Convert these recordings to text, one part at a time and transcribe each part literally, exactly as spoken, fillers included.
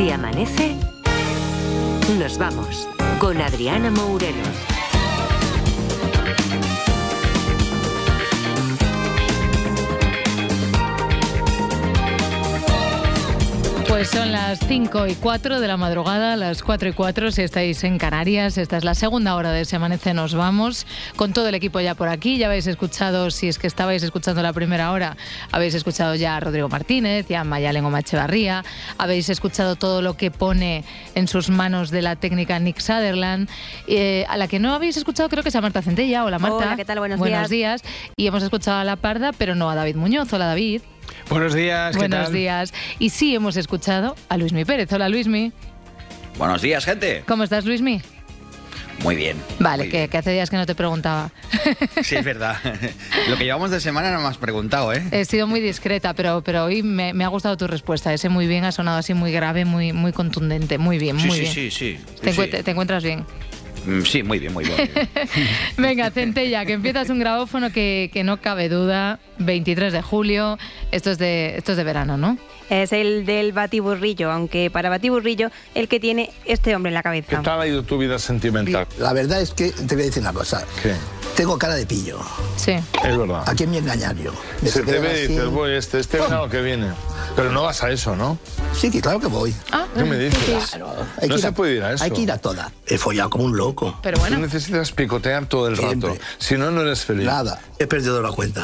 Si amanece, nos vamos con Adriana Mourelos. Pues son las cinco y cuatro de la madrugada, las cuatro y cuatro si estáis en Canarias. Esta es la segunda hora de Se Amanece, nos vamos con todo el equipo ya por aquí. Ya habéis escuchado, si es que estabais escuchando la primera hora, habéis escuchado ya a Rodrigo Martínez y a Mayalen Omachevarría. Habéis escuchado todo lo que pone en sus manos de la técnica Nick Sutherland. Eh, a la que no habéis escuchado creo que es a Marta Centella. Hola Marta. Hola, ¿qué tal? Buenos, Buenos días. días. Y hemos escuchado a La Parda, pero no a David Muñoz. Hola David. Buenos días, ¿qué Buenos tal? días. Y sí hemos escuchado a Luismi Pérez. Hola Luismi. Buenos días, gente. ¿Cómo estás, Luismi? Muy bien. Vale, muy que, bien. que hace días que no te preguntaba. Sí, es verdad. Lo que llevamos de semana no me has preguntado, ¿eh? He sido muy discreta, pero, pero hoy me, me ha gustado tu respuesta. Ese muy bien ha sonado así muy grave, muy, muy contundente. Muy bien, Sí, muy sí, bien. sí, sí. ¿Te, sí. encuent- ¿Te encuentras bien? Mm, Sí, muy bien, muy bien. Muy bien. Venga, Centella, que empiezas un grabófono que, que no cabe duda. veintitrés de julio. Esto es de, esto es de verano, ¿no? Es el del batiburrillo, aunque para batiburrillo el que tiene este hombre en la cabeza. ¿Qué tal ha ido tu vida sentimental? La verdad es que te voy a decir una cosa. ¿Qué? Tengo cara de pillo. Sí. Es verdad. ¿A quién me engañar yo? Me Se te quedan ve y así. dices, voy este, este verano que viene. Pero no vas a eso, ¿no? Sí, que claro que voy. Ah, ¿Qué me dices? Claro, hay No que se a- puede ir a eso. Hay que ir a todas. He follado como un loco. pero Tú bueno. necesitas picotear todo el Siempre. rato. Si no, no eres feliz. Nada, he perdido la cuenta.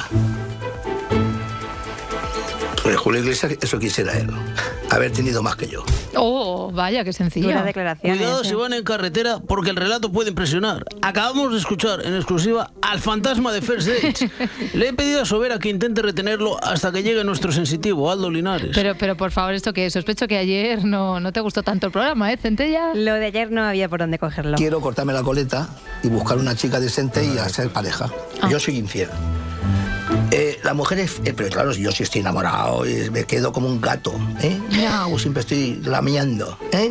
Pues Julio Iglesias, eso quisiera él. Haber tenido más que yo. Oh, vaya, qué sencillo. Duras declaraciones. Cuidado ¿eh? si van en carretera porque el relato puede impresionar. Acabamos de escuchar en exclusiva al fantasma de First Dates. Le he pedido a Sobera que intente retenerlo hasta que llegue nuestro sensitivo, Aldo Linares. Pero, pero por favor, esto que sospecho que ayer no, no te gustó tanto el programa, ¿eh, Centella? Lo de ayer no había por dónde cogerlo. Quiero cortarme la coleta y buscar una chica decente y hacer pareja. Ah. Yo soy infiel. Eh, la mujer es... eh, pero claro, yo sí estoy enamorado, eh, me quedo como un gato, ¿eh? Miau, siempre estoy lamiendo, ¿eh?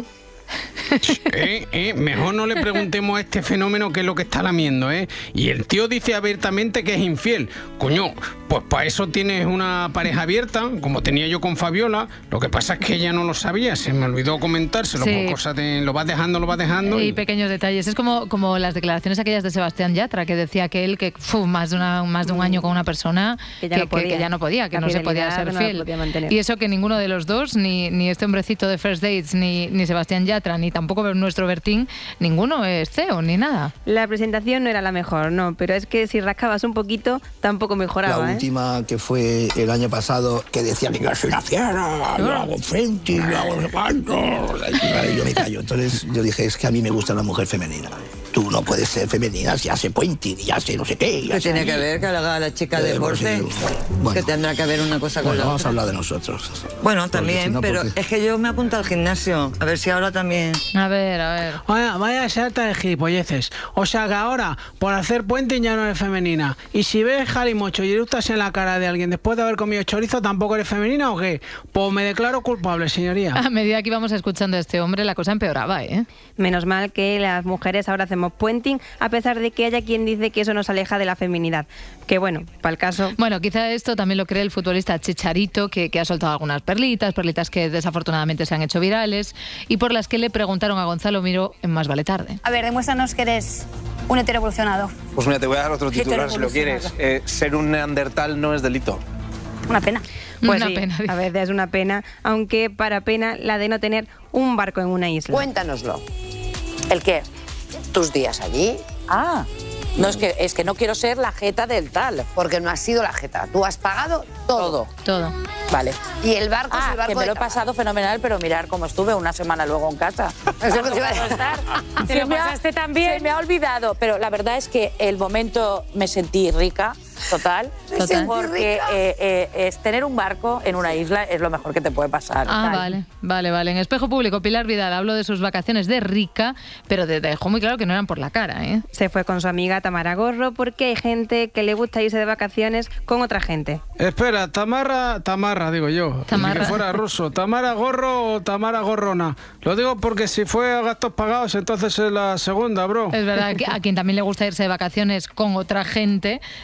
Eh, eh, mejor no le preguntemos a este fenómeno qué es lo que está lamiendo, ¿eh? Y el tío dice abiertamente que es infiel. Coño, pues para eso tienes una pareja abierta, como tenía yo con Fabiola. Lo que pasa es que ella no lo sabía, se me olvidó comentárselo. Sí. Por cosas de lo vas dejando, lo vas dejando. Y Y... pequeños detalles. Es como, como las declaraciones aquellas de Sebastián Yatra, que decía que él, que fu, más, de una, más de un año con una persona Que ya no podía. que ya no podía, que La no se podía fidelidad ser no la fiel. podía mantener. Y eso que ninguno de los dos, ni, ni este hombrecito de First Dates, ni, ni Sebastián Yatra, ni tampoco nuestro Bertín, ninguno es C E O, ni nada. La presentación no era la mejor, no, pero es que si rascabas un poquito tampoco mejoraba, La ¿eh? última que fue el año pasado, que decía que yo soy una fiera, yo hago frente, yo hago no sé cuánto. Y yo me callo. Entonces yo dije, es que a mí me gusta la mujer femenina. Tú no puedes ser femenina si hace puenting y hace no sé qué. y ¿Qué hace- tiene que ver que haga la chica de Eh, pues, deporte? sí, bueno. Que tendrá que ver una cosa con Bueno, la vamos a otra. hablar de nosotros. Bueno, Porque también, si no, pero porque- es que yo me apunto al gimnasio. A ver si ahora también... A ver, a ver. Vaya, vaya sarta de gilipolleces. O sea que ahora, por hacer puente ya no eres femenina. Y si ves jalimocho y eructas en la cara de alguien después de haber comido chorizo, ¿tampoco eres femenina o qué? Pues me declaro culpable, señoría. A medida que íbamos escuchando a este hombre, la cosa empeoraba, ¿eh? Menos mal que las mujeres ahora hacemos puenting, a pesar de que haya quien dice que eso nos aleja de la feminidad. Que bueno, para el caso... Bueno, quizá esto también lo cree el futbolista Chicharito, que, que ha soltado algunas perlitas, perlitas que desafortunadamente se han hecho virales, y por las que le preguntaron a Gonzalo Miró en Más vale tarde. A ver, demuéstranos que eres un hetero evolucionado. Pues mira, te voy a dar otro titular si lo quieres. Eh, ser un neandertal no es delito. Una pena. Pues Una sí, pena, dice. a veces es una pena, aunque para pena la de no tener un barco en una isla. Cuéntanoslo. ¿El qué? ¿Tus días allí? Ah, no es que es que no quiero ser la jeta del tal. Porque no has sido la jeta. Tú has pagado todo. Todo. Todo. Vale. Y el barco es Ah, el barco que me de lo he Cava. pasado fenomenal, pero mirar cómo estuve una semana luego en casa. Eso que te iba a decir. Se ¿Te lo me ha- pasaste también? Se me ha olvidado, pero la verdad es que el momento me sentí rica, total. Me sentí Porque rica. eh, eh, es tener un barco en una isla es lo mejor que te puede pasar. Ah, Tal. vale, vale, vale. En Espejo Público, Pilar Vidal habló de sus vacaciones de rica, pero de- dejó muy claro que no eran por la cara, ¿eh? Se fue con su amiga Tamara Gorro porque hay gente que le gusta irse de vacaciones con otra gente. Espera, Tamara, Tamara, digo yo. Tamarra. Que fuera ruso. ¿Tamara Gorro o Tamara Gorrona? Lo digo porque si fue a gastos pagados, entonces es la segunda, bro. Es verdad que a quien también le gusta irse de vacaciones con otra gente es a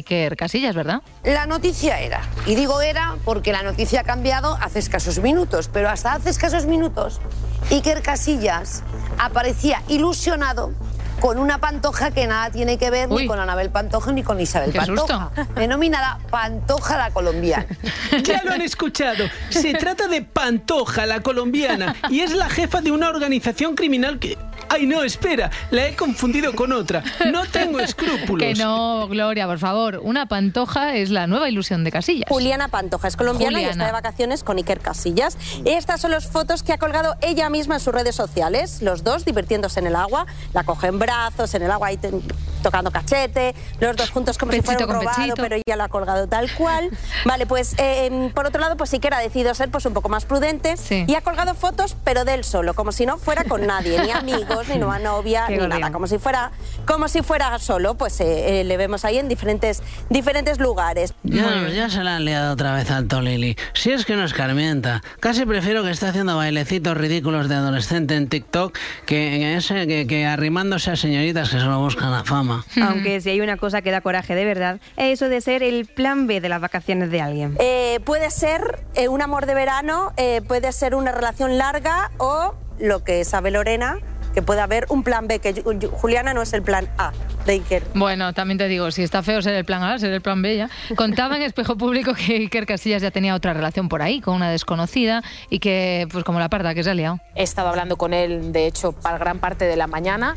Iker Casillas, ¿verdad? La noticia era, y digo era porque la noticia ha cambiado hace escasos minutos, pero hasta hace escasos minutos Iker Casillas aparecía ilusionado con una Pantoja que nada tiene que ver Uy. ni con Anabel Pantoja ni con Isabel Qué Pantoja, susto. denominada Pantoja la colombiana. Ya lo han escuchado, se trata de Pantoja la colombiana y es la jefa de una organización criminal que... ¡Ay, no, espera! La he confundido con otra. No tengo escrúpulos. Que no, Gloria, por favor. Una Pantoja es la nueva ilusión de Casillas. Juliana Pantoja es colombiana Juliana. y está de vacaciones con Iker Casillas. Estas son las fotos que ha colgado ella misma en sus redes sociales. Los dos divirtiéndose en el agua. La coge en brazos, en el agua, ahí te, tocando cachete. Los dos juntos como pechito si fuera un con robado, pechito. pero ella lo ha colgado tal cual. Vale, pues eh, por otro lado, pues Iker ha decidido ser pues un poco más prudente Sí. y ha colgado fotos, pero de él solo, como si no fuera con nadie, ni amigos, ni nueva novia, Qué ni goleo. nada, como si fuera, como si fuera solo. Pues eh, eh, le vemos ahí en diferentes, diferentes lugares. Ya, ya se la han liado otra vez al Tolili. Si es que no escarmienta. Casi prefiero que esté haciendo bailecitos ridículos de adolescente en TikTok que, ese, que, que arrimándose a señoritas que solo buscan la fama. Aunque si hay una cosa que da coraje de verdad, es eso de ser el plan B de las vacaciones de alguien. Eh, puede ser eh, un amor de verano, eh, puede ser una relación larga o lo que sabe Lorena, que puede haber un plan B, que Ju- Ju- Juliana no es el plan A de Iker. Bueno, también te digo, si está feo ser el plan A, ser el plan B ya. Contaba en Espejo Público que Iker Casillas ya tenía otra relación por ahí, con una desconocida, y que, pues como la parda, que se ha liado. He estado hablando con él, de hecho, para gran parte de la mañana.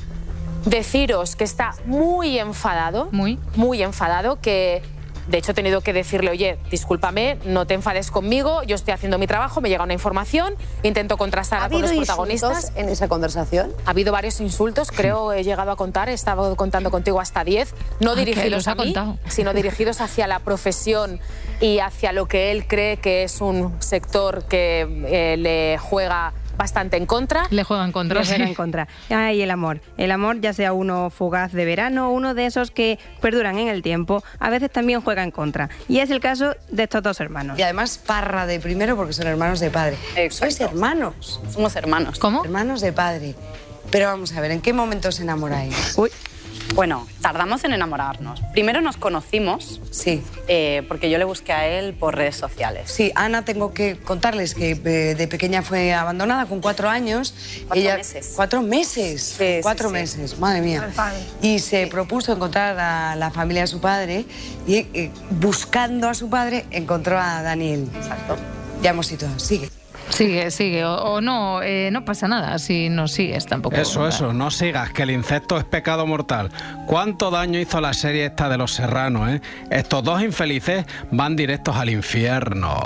Deciros que está muy enfadado, Muy. muy enfadado, que de hecho he tenido que decirle, oye, discúlpame, no te enfades conmigo, yo estoy haciendo mi trabajo, me llega una información, intento contrastar ¿Ha a todos los habido protagonistas. insultos en esa conversación? Ha habido varios insultos, creo he llegado a contar, he estado contando contigo hasta diez, no Ah, que dirigidos los a ha mí, contado. sino dirigidos hacia la profesión y hacia lo que él cree que es un sector que eh, le juega bastante en contra. Le juegan contra. Le juegan en contra. Ay, el amor. El amor, ya sea uno fugaz de verano, uno de esos que perduran en el tiempo, a veces también juega en contra. Y es el caso de estos dos hermanos. Y además parra de primero porque son hermanos de padre. ¿Sois hermanos? Somos hermanos. ¿Cómo? Hermanos de padre. Pero vamos a ver, ¿en qué momento os enamoráis? Uy, Bueno, tardamos en enamorarnos. Primero nos conocimos Sí. eh, porque yo le busqué a él por redes sociales. Sí, Ana, tengo que contarles que eh, de pequeña fue abandonada con cuatro años. Cuatro meses. ¿Cuatro meses? Sí, cuatro sí, sí. meses, madre mía. Y se propuso encontrar a la familia de su padre y eh, buscando a su padre encontró a Daniel. Exacto. Ya hemos situado, sigue. Sigue, sigue. O, o no, eh, no pasa nada si no sigues tampoco. Eso, eso, no sigas, que el incesto es pecado mortal. ¿Cuánto daño hizo la serie esta de Los Serranos, eh? Estos dos infelices van directos al infierno.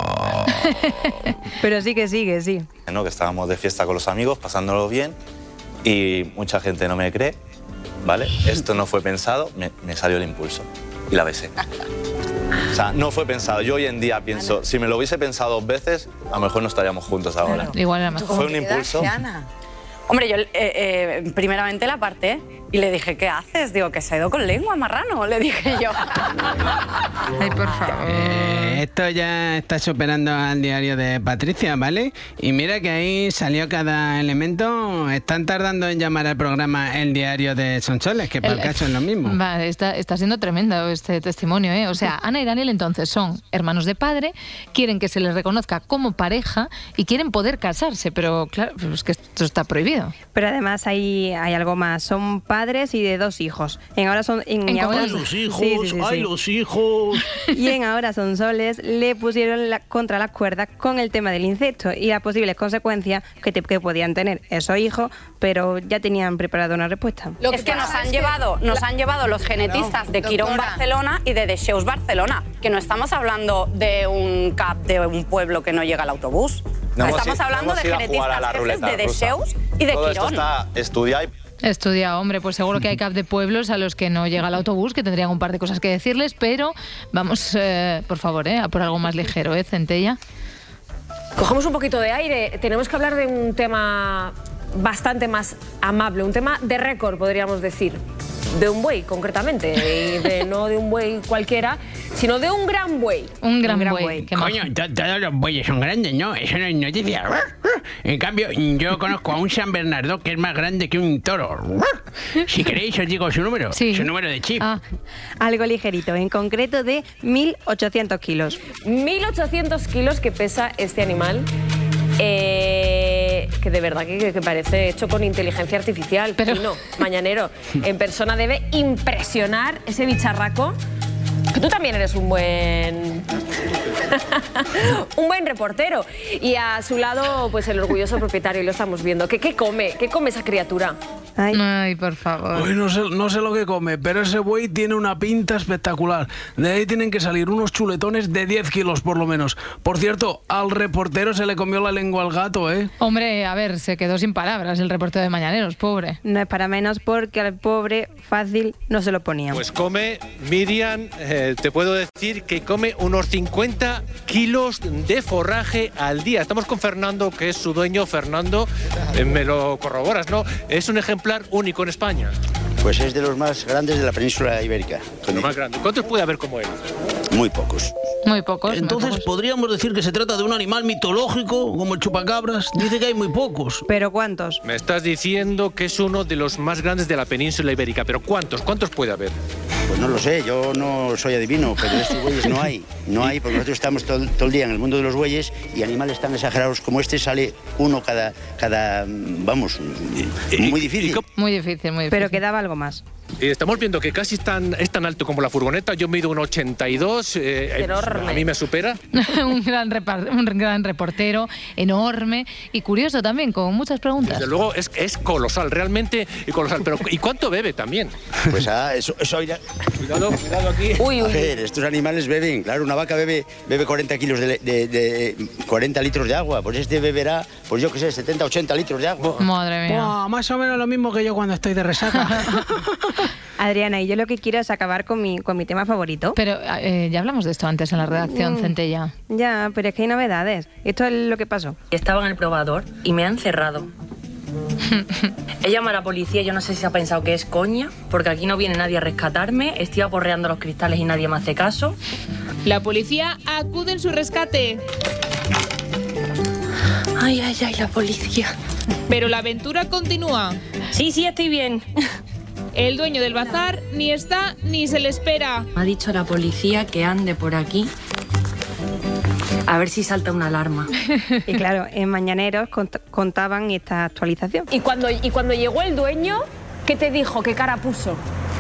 pero sí que sigue, sí. ¿no? Que estábamos de fiesta con los amigos, pasándolo bien, y mucha gente no me cree, ¿vale? Esto no fue pensado, me, me salió el impulso y la besé. O sea, no fue pensado. Yo hoy en día pienso, si me lo hubiese pensado dos veces, a lo mejor no estaríamos juntos ahora. Igual era mejor. Fue un impulso. Hombre, yo eh, eh, primeramente la aparté y le dije, ¿qué haces? Digo, que se ha ido con lengua, marrano, le dije yo. Ay, por favor. Eh, esto ya está superando al diario de Patricia, ¿vale? Y mira que ahí salió cada elemento. Están tardando en llamar al programa El Diario de Sonsoles, que para el, El- caso es lo mismo. Vale, está, está siendo tremendo este testimonio, ¿eh? O sea, Ana y Daniel entonces son hermanos de padre, quieren que se les reconozca como pareja y quieren poder casarse, pero claro, pues es que esto está prohibido. Pero además hay, hay algo más. Son padres y de dos hijos. En ahora son en, En ahora, común. Los hijos, Sí, sí, sí, ay, sí. los hijos. Y en Ahora son soles le pusieron la- contra las cuerdas con el tema del incesto y las posibles consecuencias que, te- que podían tener esos hijos, pero ya tenían preparado una respuesta. Lo que es que nos han llevado, nos han llevado los genetistas de Quirón doctora. Barcelona y de Dexeus Barcelona, que no estamos hablando de un cap de un pueblo que no llega al autobús. No hemos estamos ido- hablando no hemos de ido a jugar a genetistas la jefes ruleta de rusa. Dexeus y de Todo esto Quirón. está estudiado. Estudia, hombre, pues seguro que hay cap de pueblos a los que no llega el autobús, que tendrían un par de cosas que decirles, pero vamos, eh, por favor, eh, a por algo más ligero, ¿eh, Centella? Cogemos un poquito de aire. Tenemos que hablar de un tema bastante más amable, un tema de récord, podríamos decir. De un buey, concretamente, y de, no de un buey cualquiera, sino de un gran buey. Un gran, Un gran buey. buey. Qué Coño, to- todos los bueyes son grandes, ¿no? Eso no es noticia. En cambio, yo conozco a un San Bernardo que es más grande que un toro. Si queréis, os digo su número. Sí. Su número de chip. Ah. Algo ligerito, en concreto de mil ochocientos kilos. mil ochocientos kilos que pesa este animal. Eh, que de verdad que, que parece hecho con inteligencia artificial. Pero no, mañanero, en persona debe impresionar ese bicharraco. Que tú también eres un buen un buen reportero. Y a su lado, pues el orgulloso propietario, y lo estamos viendo. ¿Qué, qué come? ¿Qué come esa criatura? Ay, por favor. Uy, no sé, no sé lo que come, pero ese buey tiene una pinta espectacular. De ahí tienen que salir unos chuletones de diez kilos por lo menos. Por cierto, al reportero se le comió la lengua al gato, ¿eh? Hombre, a ver, se quedó sin palabras el reportero de Mañaneros, pobre. No es para menos porque al pobre fácil no se lo ponían. Pues come, Miriam, eh, te puedo decir que come unos cincuenta kilos de forraje al día. Estamos con Fernando, que es su dueño. Fernando, eh, me lo corroboras, ¿no? Es un ejemplar único en España. Pues es de los más grandes de la península ibérica. Lo más grande. ¿Cuántos puede haber como él? Muy pocos. Muy pocos. Entonces, muy pocos. ¿podríamos decir que se trata de un animal mitológico, como el chupacabras? Dice que hay muy pocos. ¿Pero cuántos? Me estás diciendo que es uno de los más grandes de la península ibérica, pero ¿cuántos? ¿Cuántos puede haber? Pues no lo sé, yo no soy adivino, pero de estos bueyes no hay. No hay, porque nosotros estamos todo, todo el día en el mundo de los bueyes y animales tan exagerados como este sale uno cada, cada vamos, muy difícil. Muy difícil, muy difícil. Pero quedaba algo más. Eh, Estamos viendo que casi es tan, es tan alto como la furgoneta. Yo mido un ochenta y dos. Eh, Enorme. A mí me supera. un, gran repar- un gran reportero, enorme y curioso también, con muchas preguntas. Desde luego es, es colosal, realmente colosal. Pero ¿y cuánto bebe también? Pues ah, eso, eso irá. Cuidado, cuidado aquí. A ver, estos animales beben, claro, una vaca bebe, bebe cuarenta kilos de, de, de cuarenta litros de agua, pues este beberá, pues yo qué sé, setenta, ochenta litros de agua. Madre mía. Buah, más o menos lo mismo que yo cuando estoy de resaca. Adriana, y yo lo que quiero es acabar con mi, con mi tema favorito. Pero eh, ya hablamos de esto antes en la redacción, Mm. Centella. Ya, pero es que hay novedades. Esto es lo que pasó. Estaba en el probador y me han cerrado. He llamado a la policía, yo no sé si se ha pensado que es coña, porque aquí no viene nadie a rescatarme, estoy aporreando los cristales y nadie me hace caso. La policía acude en su rescate. Ay, ay, ay, la policía. Pero la aventura continúa. Sí, sí, estoy bien. El dueño del bazar ni está ni se le espera. Me ha dicho la policía que ande por aquí a ver si salta una alarma. Y claro, en Mañaneros cont- contaban esta actualización. Y cuando, y cuando llegó el dueño, ¿qué te dijo? ¿Qué cara puso?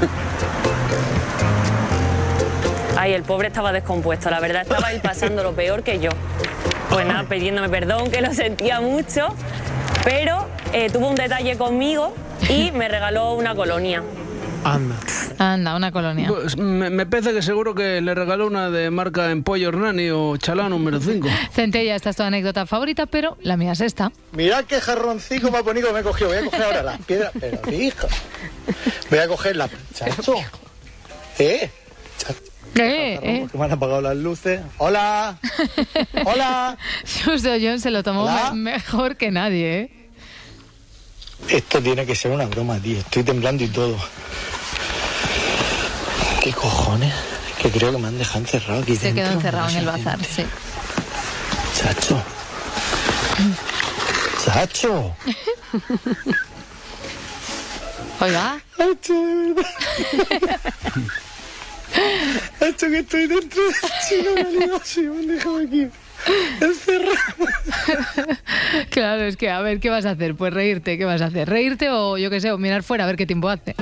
Ay, el pobre estaba descompuesto, la verdad, estaba él pasando lo peor que yo. Pues nada, pidiéndome perdón, que lo sentía mucho, pero eh, tuvo un detalle conmigo y me regaló una colonia. Anda. Anda, una colonia. Pues me, me parece que seguro que le regaló una de marca Empollo Hernani o Chalá número cinco. Centella, esta es tu anécdota favorita, pero la mía es esta. Mirad qué jarroncito más bonito me he cogido. Voy a coger ahora las piedras. Pero, hija. Voy a coger la... Chacho. ¿Eh? Chacho. Eh, eh. Que me han apagado las luces. ¡Hola! ¡Hola! Justo John se lo tomó Hola. me- mejor que nadie, ¿eh? Esto tiene que ser una broma, tío. Estoy temblando y todo. ¿Qué cojones? Que creo que me han dejado encerrado aquí Se dentro. quedó encerrado No en el sé. bazar, sí. Chacho. Chacho. Oiga. Chacho, de verdad. Chacho, que estoy dentro del chino vanidoso y me han dejado aquí encerrado. Claro, es que a ver, ¿qué vas a hacer? Pues reírte, ¿qué vas a hacer? ¿Reírte o yo qué sé, o mirar fuera a ver qué tiempo hace?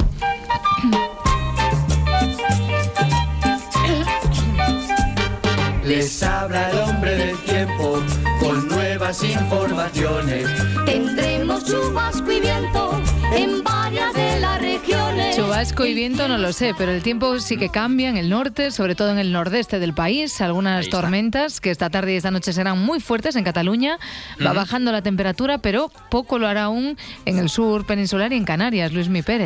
Les habla el hombre del tiempo con nuevas informaciones. Tendremos chubasco y viento en varias de las regiones. Chubasco y viento no lo sé, pero el tiempo sí que cambia en el norte, sobre todo en el nordeste del país. Algunas tormentas que esta tarde y esta noche serán muy fuertes en Cataluña. Va Mm. bajando la temperatura, pero poco lo hará aún en el sur peninsular y en Canarias. Luismi Pérez.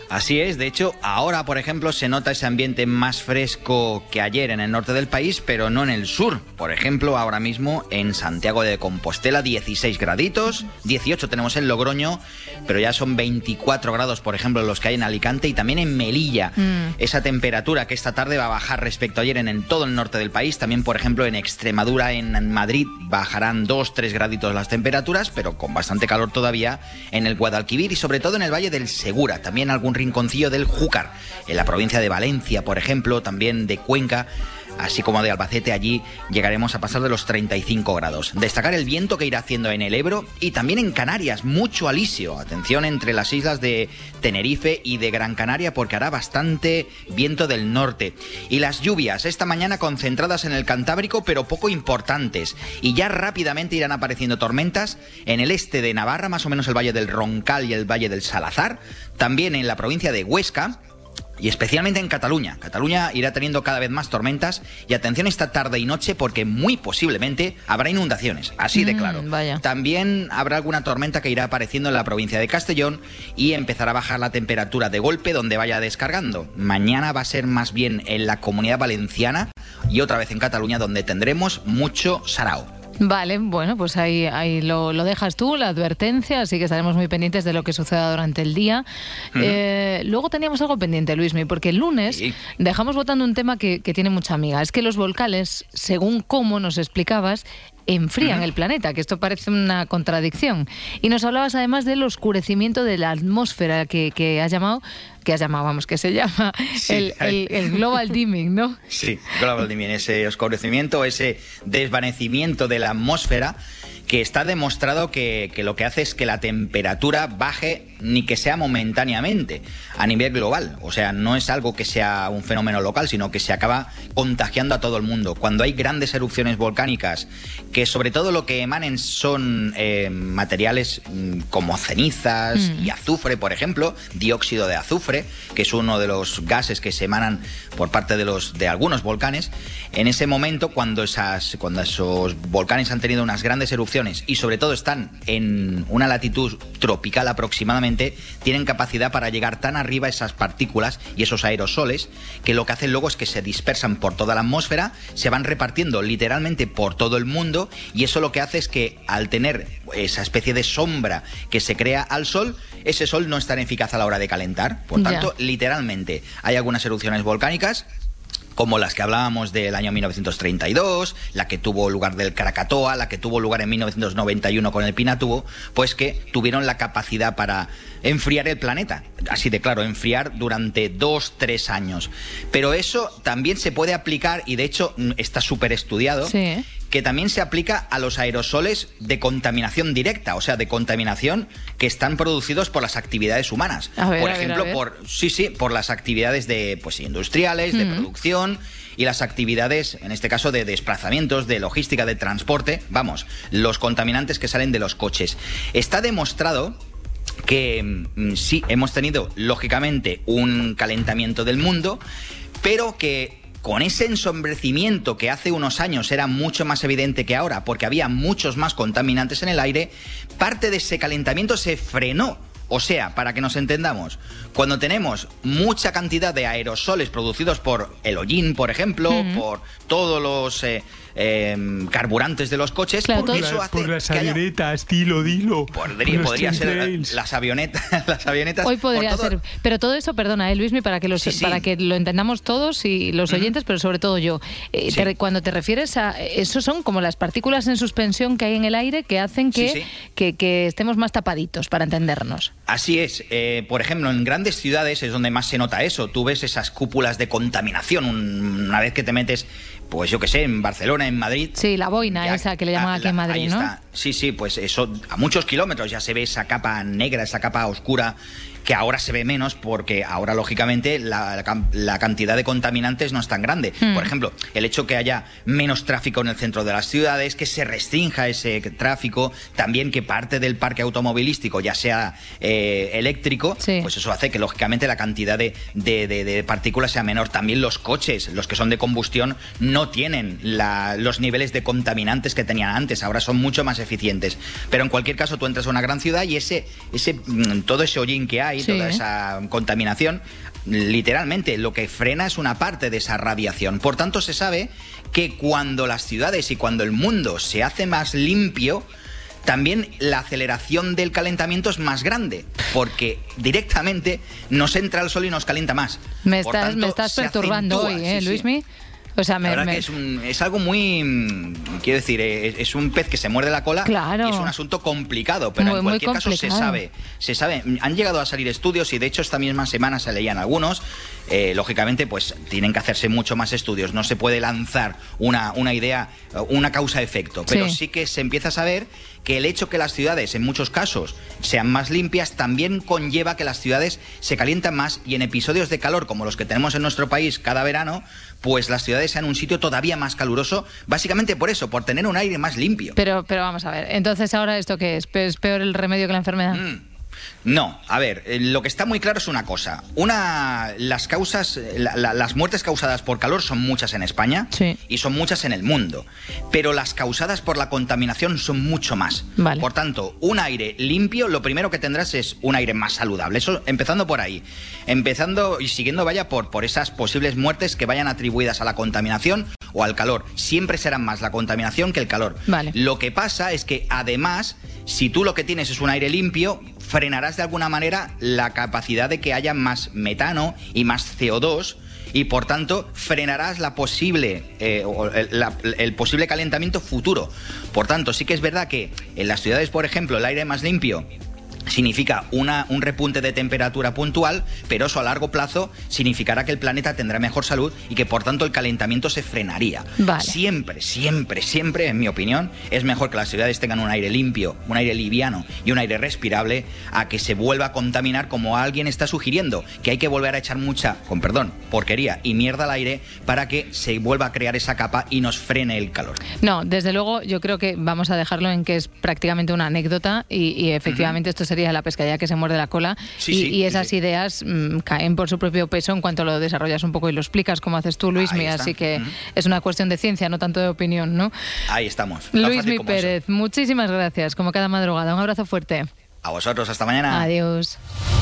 Así es, de hecho, ahora, por ejemplo, se nota ese ambiente más fresco que ayer en el norte del país, pero no en el sur. Por ejemplo, ahora mismo en Santiago de Compostela, dieciséis graditos, dieciocho tenemos en Logroño, pero ya son veinticuatro grados, por ejemplo, los que hay en Alicante y también en Melilla. Mm. Esa temperatura que esta tarde va a bajar respecto a ayer en, en todo el norte del país. También, por ejemplo, en Extremadura, en, en Madrid, bajarán dos, tres graditos las temperaturas, pero con bastante calor todavía en el Guadalquivir y sobre todo en el Valle del Segura. También algún rinconcillo del Júcar, en la provincia de Valencia, por ejemplo, también de Cuenca, así como de Albacete. Allí llegaremos a pasar de los treinta y cinco grados. Destacar el viento que irá haciendo en el Ebro y también en Canarias, mucho alisio. Atención entre las islas de Tenerife y de Gran Canaria porque hará bastante viento del norte. Y las lluvias esta mañana concentradas en el Cantábrico pero poco importantes. Y ya rápidamente irán apareciendo tormentas en el este de Navarra, más o menos el Valle del Roncal y el Valle del Salazar. También en la provincia de Huesca. Y especialmente en Cataluña. Cataluña irá teniendo cada vez más tormentas y atención esta tarde y noche porque muy posiblemente habrá inundaciones, así de claro. Mm, vaya. También habrá alguna tormenta que irá apareciendo en la provincia de Castellón y empezará a bajar la temperatura de golpe donde vaya descargando. Mañana va a ser más bien en la Comunidad Valenciana y otra vez en Cataluña donde tendremos mucho sarao. Vale, bueno, pues ahí, ahí lo, lo dejas tú, la advertencia, así que estaremos muy pendientes de lo que suceda durante el día. Uh-huh. Eh, luego teníamos algo pendiente, Luismi, porque el lunes sí. dejamos votando un tema que, que tiene mucha amiga. Es que los volcanes, según cómo nos explicabas, enfrían uh-huh. el planeta, que esto parece una contradicción. Y nos hablabas además del oscurecimiento de la atmósfera que, que has llamado, que has llamado, vamos, que se llama sí, el, el, el global dimming, ¿no? Sí, global dimming, ese oscurecimiento, ese desvanecimiento de la atmósfera que está demostrado que, que lo que hace es que la temperatura baje ni que sea momentáneamente a nivel global. O sea, no es algo que sea un fenómeno local, sino que se acaba contagiando a todo el mundo. Cuando hay grandes erupciones volcánicas, que sobre todo lo que emanen son eh, materiales mm, como cenizas mm. y azufre, por ejemplo, dióxido de azufre, que es uno de los gases que se emanan por parte de, los, de algunos volcanes, en ese momento, cuando, esas, cuando esos volcanes han tenido unas grandes erupciones y sobre todo están en una latitud tropical aproximadamente, tienen capacidad para llegar tan arriba esas partículas y esos aerosoles que lo que hacen luego es que se dispersan por toda la atmósfera, se van repartiendo literalmente por todo el mundo y eso lo que hace es que al tener esa especie de sombra que se crea al sol, ese sol no es tan eficaz a la hora de calentar. Por tanto, ya. literalmente hay algunas erupciones volcánicas como las que hablábamos del año mil novecientos treinta y dos, la que tuvo lugar del Krakatoa, la que tuvo lugar en mil novecientos noventa y uno con el Pinatubo, pues que tuvieron la capacidad para enfriar el planeta. Así de claro, enfriar durante dos, tres años. Pero eso también se puede aplicar, y de hecho está súper estudiado, sí. que también se aplica a los aerosoles de contaminación directa, o sea, de contaminación que están producidos por las actividades humanas. A ver, por a ejemplo, ver, a ver. por sí, sí, por las actividades de pues industriales, de mm. producción y las actividades, en este caso, de desplazamientos, de logística, de transporte, vamos, los contaminantes que salen de los coches. Está demostrado que sí, hemos tenido, lógicamente, un calentamiento del mundo, pero que con ese ensombrecimiento que hace unos años era mucho más evidente que ahora, porque había muchos más contaminantes en el aire, parte de ese calentamiento se frenó. O sea, para que nos entendamos, cuando tenemos mucha cantidad de aerosoles producidos por el hollín, por ejemplo, uh-huh. por todos los eh, eh, carburantes de los coches, claro, porque todo... eso hace por las que haya... avionetas, dilo, dilo. Podría, podría ser las avionetas, las avionetas. Hoy podría todo... ser, pero todo eso, perdona, eh, Luismi, para que los, sí, sí. para que lo entendamos todos y los oyentes, uh-huh. pero sobre todo yo. Eh, sí. te, cuando te refieres a eso, son como las partículas en suspensión que hay en el aire que hacen que, sí, sí. que, que estemos más tapaditos, para entendernos. Así es. Eh, por ejemplo, en grandes ciudades es donde más se nota eso. Tú ves esas cúpulas de contaminación una vez que te metes, pues yo qué sé, en Barcelona, en Madrid. Sí, la boina ya, esa que le llaman aquí en Madrid, ahí ¿no? Está. Sí, sí, pues eso a muchos kilómetros ya se ve esa capa negra, esa capa oscura, que ahora se ve menos porque ahora, lógicamente, la, la cantidad de contaminantes no es tan grande. Mm. Por ejemplo, el hecho que haya menos tráfico en el centro de las ciudades, que se restrinja ese tráfico, también que parte del parque automovilístico ya sea eh, eléctrico, sí. pues eso hace que, lógicamente, la cantidad de, de, de, de partículas sea menor. También los coches, los que son de combustión, no tienen la, los niveles de contaminantes que tenían antes, ahora son mucho más eficientes. Pero en cualquier caso, tú entras a una gran ciudad y ese, ese todo ese hollín que hay, y Sí. toda esa contaminación, literalmente lo que frena es una parte de esa radiación. Por tanto, se sabe que cuando las ciudades y cuando el mundo se hace más limpio, también la aceleración del calentamiento es más grande, porque directamente nos entra el sol y nos calienta más. Me Por estás, tanto, me estás se perturbando acentúa, hoy, ¿eh, sí, sí. Luismi? O sea, me, La verdad me- que es, un- es algo muy, mm, quiero decir, es, es un pez que se muerde la cola Claro. y es un asunto complicado, pero Muy, en muy cualquier caso se complicado. sabe, se sabe, han llegado a salir estudios y de hecho esta misma semana se leían algunos, eh, lógicamente pues tienen que hacerse mucho más estudios, no se puede lanzar una, una idea, una causa-efecto, pero Sí. sí que se empieza a saber que el hecho que las ciudades en muchos casos sean más limpias también conlleva que las ciudades se calientan más y en episodios de calor como los que tenemos en nuestro país cada verano, pues las ciudades sean un sitio todavía más caluroso, básicamente por eso, por tener un aire más limpio. Pero, pero vamos a ver, entonces ahora ¿esto qué es? ¿Es peor el remedio que la enfermedad? No, a ver, eh, lo que está muy claro es una cosa. Una, las causas, eh, la- la- las muertes causadas por calor son muchas en España y son muchas en el mundo, pero las causadas por la contaminación son mucho más. Vale. Por tanto, un aire limpio, lo primero que tendrás es un aire más saludable. Eso, empezando por ahí, empezando y siguiendo vaya por por esas posibles muertes que vayan atribuidas a la contaminación o al calor. Siempre serán más la contaminación que el calor. Vale. Lo que pasa es que además, si tú lo que tienes es un aire limpio, frenarás de alguna manera la capacidad de que haya más metano y más C O dos y por tanto frenarás la posible, eh, o el, la- el posible calentamiento futuro. Por tanto, sí que es verdad que en las ciudades, por ejemplo, el aire más limpio significa una, un repunte de temperatura puntual, pero eso a largo plazo significará que el planeta tendrá mejor salud y que por tanto el calentamiento se frenaría. Vale. Siempre, siempre, siempre, en mi opinión, es mejor que las ciudades tengan un aire limpio, un aire liviano y un aire respirable a que se vuelva a contaminar como alguien está sugiriendo, que hay que volver a echar mucha, con perdón, porquería y mierda al aire para que se vuelva a crear esa capa y nos frene el calor. No, desde luego yo creo que vamos a dejarlo en que es prácticamente una anécdota y, y efectivamente esto sería la pescadilla que se muerde la cola Sí, y, sí, y sí, esas ideas mm, caen por su propio peso en cuanto lo desarrollas un poco y lo explicas como haces tú, Luismi, Ahí está. así que Ujú. es una cuestión de ciencia, no tanto de opinión, ¿no? Ahí estamos. Tan fácil Luismi como eso. Pérez, muchísimas gracias, como cada madrugada, un abrazo fuerte. A vosotros, hasta mañana. Adiós.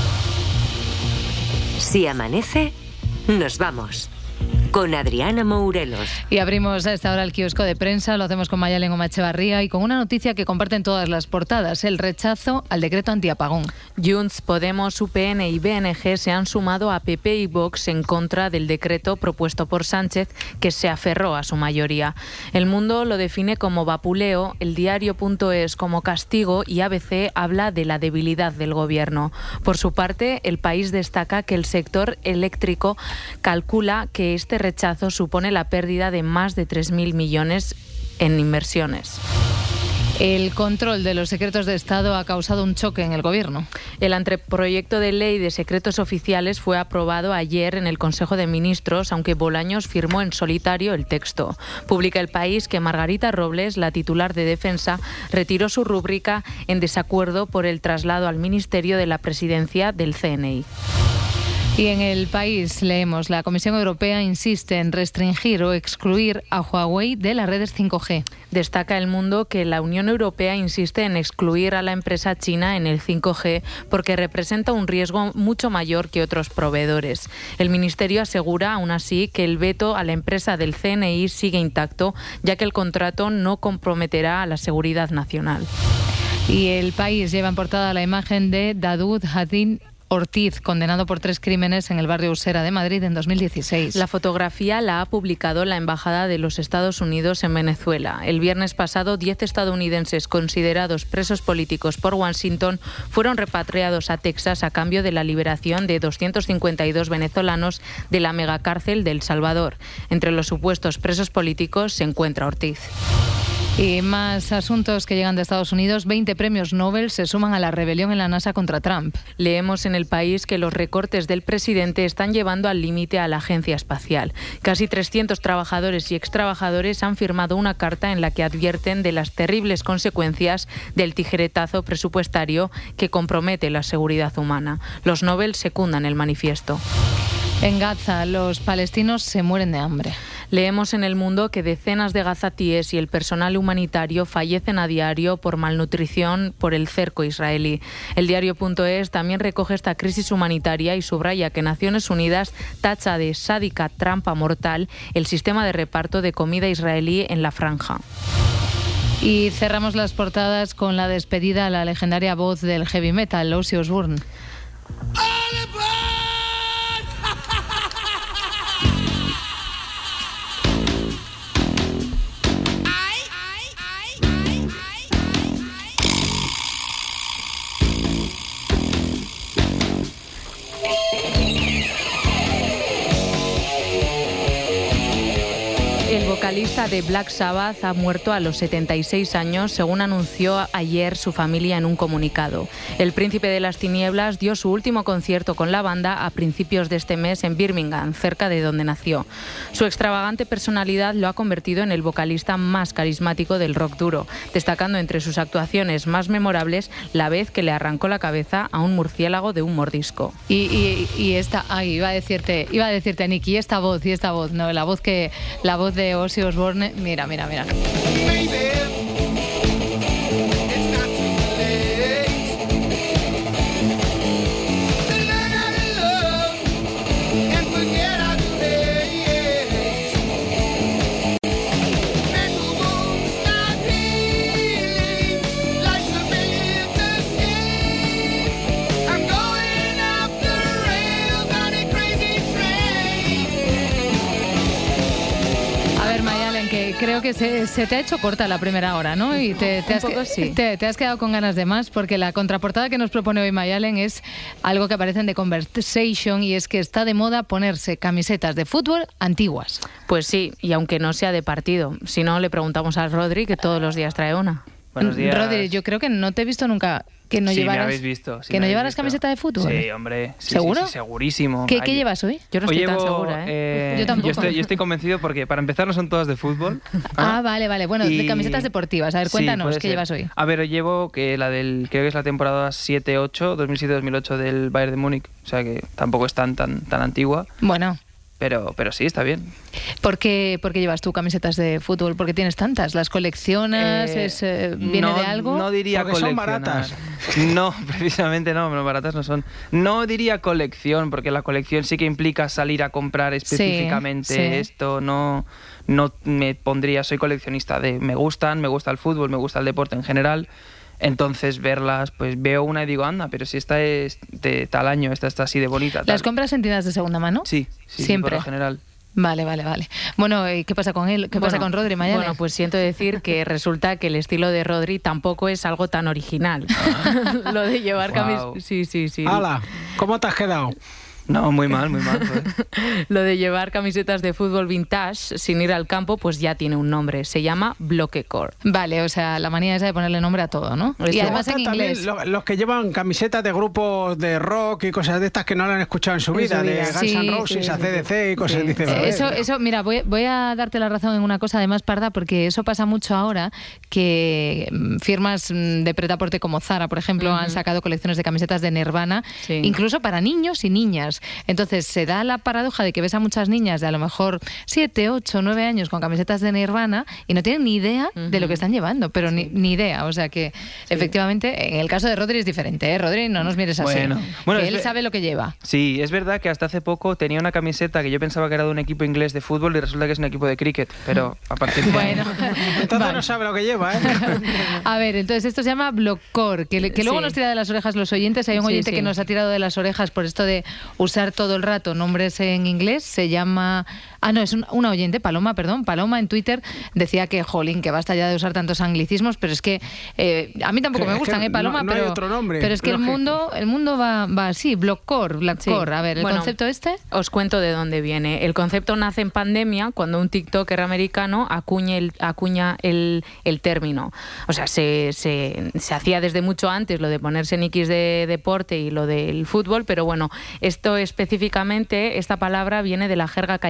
Si amanece, nos vamos. Con Adriana Mourelos. Y abrimos a esta hora el kiosco de prensa, lo hacemos con Mayalen Omachevarría y con una noticia que comparten todas las portadas, el rechazo al decreto antiapagón. Junts, Podemos, U P N y B N G se han sumado a P P y Vox en contra del decreto propuesto por Sánchez, que se aferró a su mayoría. El Mundo lo define como vapuleo, el diario.es como castigo y A B C habla de la debilidad del gobierno. Por su parte, El País destaca que el sector eléctrico calcula que este rechazo supone la pérdida de más de tres mil millones en inversiones. El control de los secretos de Estado ha causado un choque en el Gobierno. El anteproyecto de ley de secretos oficiales fue aprobado ayer en el Consejo de Ministros, aunque Bolaños firmó en solitario el texto. Publica El País que Margarita Robles, la titular de Defensa, retiró su rúbrica en desacuerdo por el traslado al Ministerio de la Presidencia del C N I. Y en El País leemos, la Comisión Europea insiste en restringir o excluir a Huawei de las redes cinco G. Destaca El Mundo que la Unión Europea insiste en excluir a la empresa china en el cinco G porque representa un riesgo mucho mayor que otros proveedores. El Ministerio asegura, aún así, que el veto a la empresa del C N I sigue intacto, ya que el contrato no comprometerá a la seguridad nacional. Y El País lleva en portada la imagen de Daoud Hadin Ortiz, condenado por tres crímenes en el barrio Usera de Madrid en dos mil dieciséis. La fotografía la ha publicado la Embajada de los Estados Unidos en Venezuela. El viernes pasado, diez estadounidenses considerados presos políticos por Washington fueron repatriados a Texas a cambio de la liberación de doscientos cincuenta y dos venezolanos de la megacárcel de El Salvador. Entre los supuestos presos políticos se encuentra Ortiz. Y más asuntos que llegan de Estados Unidos. veinte premios Nobel se suman a la rebelión en la NASA contra Trump. Leemos en El País que los recortes del presidente están llevando al límite a la agencia espacial. Casi trescientos trabajadores y extrabajadores han firmado una carta en la que advierten de las terribles consecuencias del tijeretazo presupuestario que compromete la seguridad humana. Los Nobel secundan el manifiesto. En Gaza, los palestinos se mueren de hambre. Leemos en El Mundo que decenas de gazatíes y el personal humanitario fallecen a diario por malnutrición por el cerco israelí. El diario.es también recoge esta crisis humanitaria y subraya que Naciones Unidas tacha de sádica trampa mortal el sistema de reparto de comida israelí en la franja. Y cerramos las portadas con la despedida a la legendaria voz del heavy metal, Ozzy Osbourne. El vocalista de Black Sabbath ha muerto a los setenta y seis años, según anunció ayer su familia en un comunicado. El Príncipe de las Tinieblas dio su último concierto con la banda a principios de este mes en Birmingham, cerca de donde nació. Su extravagante personalidad lo ha convertido en el vocalista más carismático del rock duro, destacando entre sus actuaciones más memorables la vez que le arrancó la cabeza a un murciélago de un mordisco. Y, y, y esta, ay, iba a decirte, iba a decirte, Nicky, esta voz y esta voz, no, la voz que, la voz de Ozzy Osbourne, mira, mira, mira. Creo que se, se te ha hecho corta la primera hora, ¿no? Y te, te, has, Un poco sí. te, te has quedado con ganas de más, porque la contraportada que nos propone hoy Mayalen es algo que aparece en The Conversation, y es que está de moda ponerse camisetas de fútbol antiguas. Pues sí, y aunque no sea de partido. Si no, le preguntamos a Rodri, que todos los días trae una. Buenos días. Rodri, yo creo que no te he visto nunca que no sí, llevaras, me habéis visto, sí que no me llevaras visto. camiseta de fútbol. Sí, hombre. Sí, ¿Seguro? Sí, sí, segurísimo. ¿Qué, Ay, ¿Qué llevas hoy? Yo no hoy estoy llevo, tan segura, ¿eh? eh Yo tampoco. Yo estoy, yo estoy convencido porque para empezar no son todas de fútbol. Ah, vale, vale. Bueno, Y- de camisetas deportivas. A ver, Sí, cuéntanos, puede ¿qué ser. llevas hoy? A ver, hoy llevo que la del, creo que es la temporada siete ocho, dos mil siete dos mil ocho del Bayern de Múnich. O sea que tampoco es tan, tan, tan antigua. Bueno. Pero, pero sí, está bien. ¿Por qué, por qué llevas tú camisetas de fútbol? ¿Por qué tienes tantas? ¿Las coleccionas? Eh, ¿Es, eh, ¿Viene no, de algo? No diría Porque son coleccionar. baratas. No, precisamente no, no, baratas no son. No diría colección, porque la colección sí que implica salir a comprar específicamente sí. esto. No, no me pondría, soy coleccionista de me gustan, me gusta el fútbol, me gusta el deporte en general. Entonces verlas, pues veo una y digo, anda, pero si esta es de tal año, esta está así de bonita. ¿Las tal. compras en tiendas de segunda mano? Sí, sí, Siempre. por lo general. Vale, vale, vale. Bueno, ¿y qué pasa con él? ¿Qué pasa Bueno, con Rodri, Mayalen? Bueno, pues siento decir que resulta que el estilo de Rodri tampoco es algo tan original. Lo de llevar Guau. camisas... Sí, sí, sí. ¡Hala! ¿Cómo te has quedado? No, muy mal, muy mal. joder. Lo de llevar camisetas de fútbol vintage sin ir al campo, pues ya tiene un nombre. Se llama bloquecore. Vale, o sea, la manía esa de ponerle nombre a todo, ¿no? Y además en También inglés. lo- los que llevan camisetas de grupos de rock y cosas de estas que no lo han escuchado en su En vida, su de vida. Guns Sí, N' Roses sí, a C D C y cosas. Sí. Dices, Eh, a ver, Eso, eso, mira, voy, voy a darte la razón en una cosa además, Parda, porque eso pasa mucho ahora, que mm, firmas mm, de pretaporte como Zara, por ejemplo, Ujú. han sacado colecciones de camisetas de Nirvana, Sí. incluso para niños y niñas. Entonces se da la paradoja de que ves a muchas niñas de a lo mejor siete, ocho, nueve años con camisetas de Nirvana y no tienen ni idea de lo que están llevando, pero ni, ni idea. O sea que, efectivamente, en el caso de Rodri es diferente, ¿eh? Rodri, no nos mires así. Bueno, bueno, que es él ve- sabe lo que lleva. Sí, es verdad que hasta hace poco tenía una camiseta que yo pensaba que era de un equipo inglés de fútbol y resulta que es un equipo de cricket, pero a partir de Bueno, entonces no sabe lo que lleva, ¿eh? a ver, entonces esto se llama blockcore, que, le- que luego Sí. nos tira de las orejas los oyentes. Hay un Sí, oyente sí. que nos ha tirado de las orejas por esto de usar todo el rato nombres en inglés. Se llama... Ah, no, es un- una oyente, Paloma, perdón. Paloma en Twitter decía que, jolín, que basta ya de usar tantos anglicismos, pero es que eh, a mí tampoco Que- me es que gustan, ¿eh, Paloma? no- no hay pero, otro nombre, pero es que el lógico. mundo, el mundo va, va así, blockcore, blackcore. A ver, ¿el Bueno, concepto este? Os cuento de dónde viene. El concepto nace en pandemia cuando un TikToker americano acuña el, acuña el, el término. O sea, se, se, se hacía desde mucho antes lo de ponerse niquis de deporte y lo del fútbol, pero bueno, esto específicamente, esta palabra viene de la jerga callejera inglesa.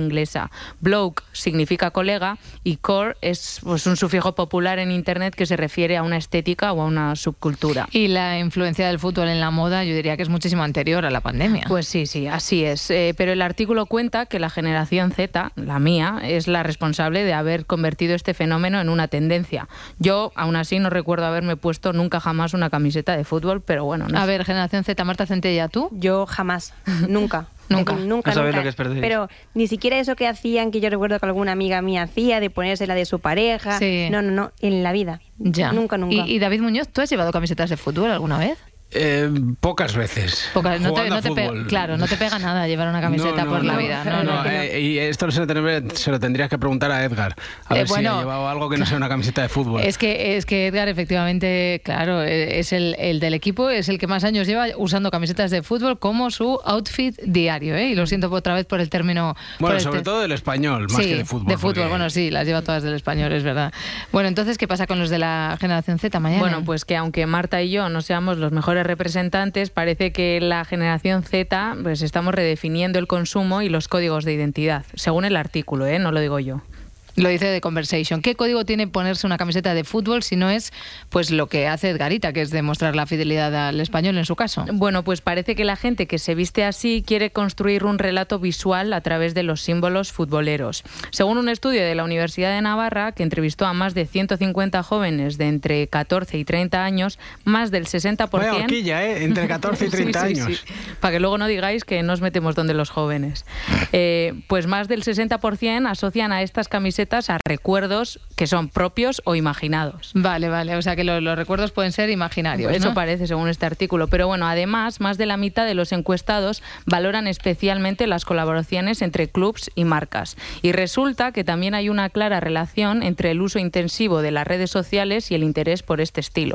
inglesa. Bloke significa colega y core es pues, un sufijo popular en Internet que se refiere a una estética o a una subcultura. Y la influencia del fútbol en la moda yo diría que es muchísimo anterior a la pandemia. Pues sí, sí, así es. Eh, pero el artículo cuenta que la generación Z, la mía, es la responsable de haber convertido este fenómeno en una tendencia. Yo, aún así, no recuerdo haberme puesto nunca jamás una camiseta de fútbol, pero bueno. No a sé. ver, generación Z, Marta Centella, ¿tú? Yo jamás, nunca. Nunca. Nunca, No sabéis nunca. lo que es perder. Pero ni siquiera eso que hacían, que yo recuerdo que alguna amiga mía hacía, de ponerse la de su pareja. Sí. No, no, no, en la vida. Ya. Nunca, nunca. ¿Y, y David Muñoz, tú has llevado camisetas de fútbol alguna vez? Eh, pocas veces. Pocas, no te, Jugando no a te pe- fútbol. claro, no te pega nada llevar una camiseta No, no, por la no. vida. No, No, no. eh, y esto se lo, tendría- se lo tendrías que preguntar a Edgar. A Eh, ver bueno, si ha llevado algo que no sea una camiseta de fútbol. Es que, es que Edgar, efectivamente, claro, eh, es el, el del equipo, es el que más años lleva usando camisetas de fútbol como su outfit diario, ¿eh? Y lo siento otra vez por el término... por Bueno, el sobre te- todo del español, más sí, que de fútbol. de fútbol, porque- bueno, sí, las lleva todas del español, es verdad. Bueno, entonces, ¿qué pasa con los de la generación Z mañana? Bueno, pues que aunque Marta y yo no seamos los mejores representantes, parece que la generación Z pues estamos redefiniendo el consumo y los códigos de identidad, según el artículo, ¿eh? No lo digo yo. Lo dice The Conversation. ¿Qué código tiene ponerse una camiseta de fútbol si no es pues lo que hace Edgarita, que es demostrar la fidelidad al español en su caso? Bueno, pues parece que la gente que se viste así quiere construir un relato visual a través de los símbolos futboleros. Según un estudio de la Universidad de Navarra, que entrevistó a más de ciento cincuenta jóvenes de entre catorce y treinta años, más del sesenta por ciento... Vaya horquilla, ¿eh? Entre catorce y treinta Sí, sí, años. sí. Para que luego no digáis que nos metemos donde los jóvenes. Eh, pues más del sesenta por ciento asocian a estas camisetas a recuerdos que son propios o imaginados. Vale, vale, o sea que lo- los recuerdos pueden ser imaginarios, Eso ¿no? parece, según este artículo. Pero bueno, además, más de la mitad de los encuestados valoran especialmente las colaboraciones entre clubs y marcas. Y resulta que también hay una clara relación entre el uso intensivo de las redes sociales y el interés por este estilo.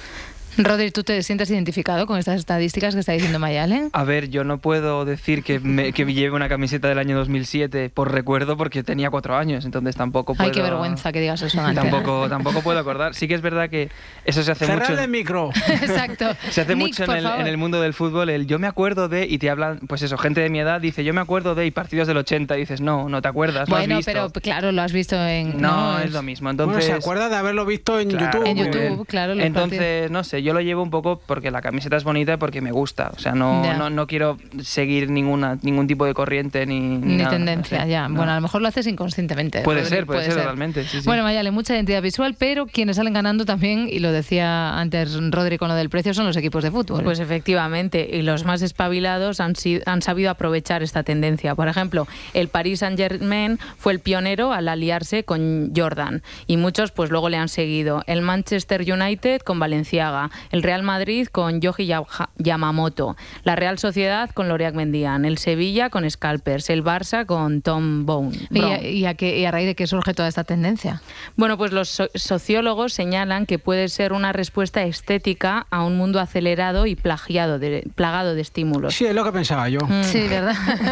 Rodri, ¿tú te sientes identificado con estas estadísticas que está diciendo Mayalen? A ver, yo no puedo decir que, me, que lleve una camiseta del año dos mil siete por recuerdo porque tenía cuatro años, entonces tampoco puedo... Ay, qué vergüenza que digas eso antes. Tampoco, tampoco puedo acordar. Sí que es verdad que eso se hace Cerrad mucho... el micro. Exacto. Se hace Nick, mucho en por el, favor. en el mundo del fútbol el yo me acuerdo de, y te hablan, pues eso, gente de mi edad dice yo me acuerdo de, y partidos del ochenta, y dices no, no te acuerdas, lo has Bueno, visto. pero claro, lo has visto en... No, es lo mismo. Entonces, Bueno, se acuerda de haberlo visto en Claro, YouTube. En muy YouTube, bien. claro, los Entonces, no sé, yo lo llevo un poco porque la camiseta es bonita y porque me gusta. O sea, no, Ya. no, no quiero seguir ninguna, ningún tipo de corriente ni, ni, Ni nada, tendencia, no sé, ya. no. Bueno, a lo mejor lo haces inconscientemente. Puede Rodri, ser, puede, ser, totalmente. Sí, sí. Bueno, Mayale, mucha identidad visual, pero quienes salen ganando también, y lo decía antes Rodri con lo del precio, son los equipos de fútbol. Pues efectivamente, y los más espabilados han, si- han sabido aprovechar esta tendencia. Por ejemplo, el Paris Saint-Germain fue el pionero al aliarse con Jordan y muchos pues luego le han seguido. El Manchester United con Balenciaga, el Real Madrid con Yoji Ya- Yamamoto, la Real Sociedad con L'Oreal Mendian, el Sevilla con Scalpers, el Barça con Tom Bone. ¿Y, Brown. a, y a qué- y a raíz de qué surge toda esta tendencia? Bueno, pues los so- sociólogos señalan que puede ser una respuesta estética a un mundo acelerado y plagiado de, plagado de estímulos. Sí, es lo que pensaba yo. Mm. Sí, ¿verdad?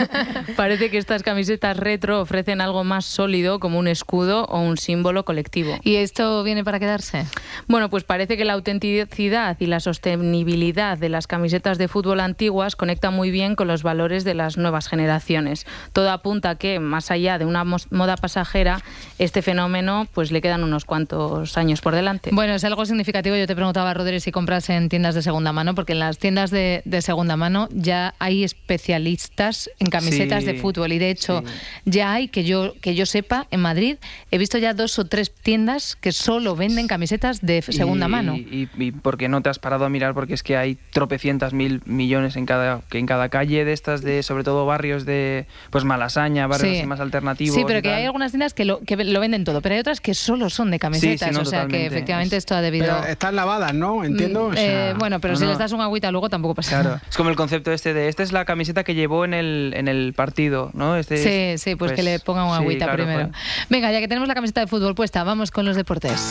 Parece que estas camisetas retro ofrecen algo más sólido como un escudo o un símbolo colectivo. ¿Y esto viene para quedarse? Bueno, pues parece que la autenticidad y la sostenibilidad de las camisetas de fútbol antiguas conecta muy bien con los valores de las nuevas generaciones. Todo apunta a que, más allá de una mos- moda pasajera, este fenómeno pues le quedan unos cuantos años por delante. Bueno, es algo significativo. Yo te preguntaba, Rodri, si compras en tiendas de segunda mano, porque en las tiendas de, de segunda mano ya hay especialistas en camisetas Sí, de fútbol y de hecho ya hay, que yo que yo sepa, en Madrid he visto ya dos o tres tiendas que solo venden camisetas de f- segunda y, mano. Y, y porque no te has parado a mirar porque es que hay tropecientas mil millones en cada que en cada calle de estas de sobre todo barrios de pues Malasaña, barrios Sí. así más alternativos. Sí, pero y que tal. hay algunas tiendas que lo, que lo venden todo, pero hay otras que solo son de camisetas, Sí, sí, no, o sea que totalmente. efectivamente Es- esto ha debido... Pero están lavadas, ¿no? Entiendo. Mm, O sea, eh, bueno, pero no, si no. les das un agüita luego tampoco pasa Claro, nada. es como el concepto este de esta es la camiseta que llevó en el en el partido, ¿no? Este Sí, es- sí, pues, que le ponga un sí, agüita claro, primero. pues. Venga, ya que tenemos la camiseta de fútbol puesta, vamos con los deportes.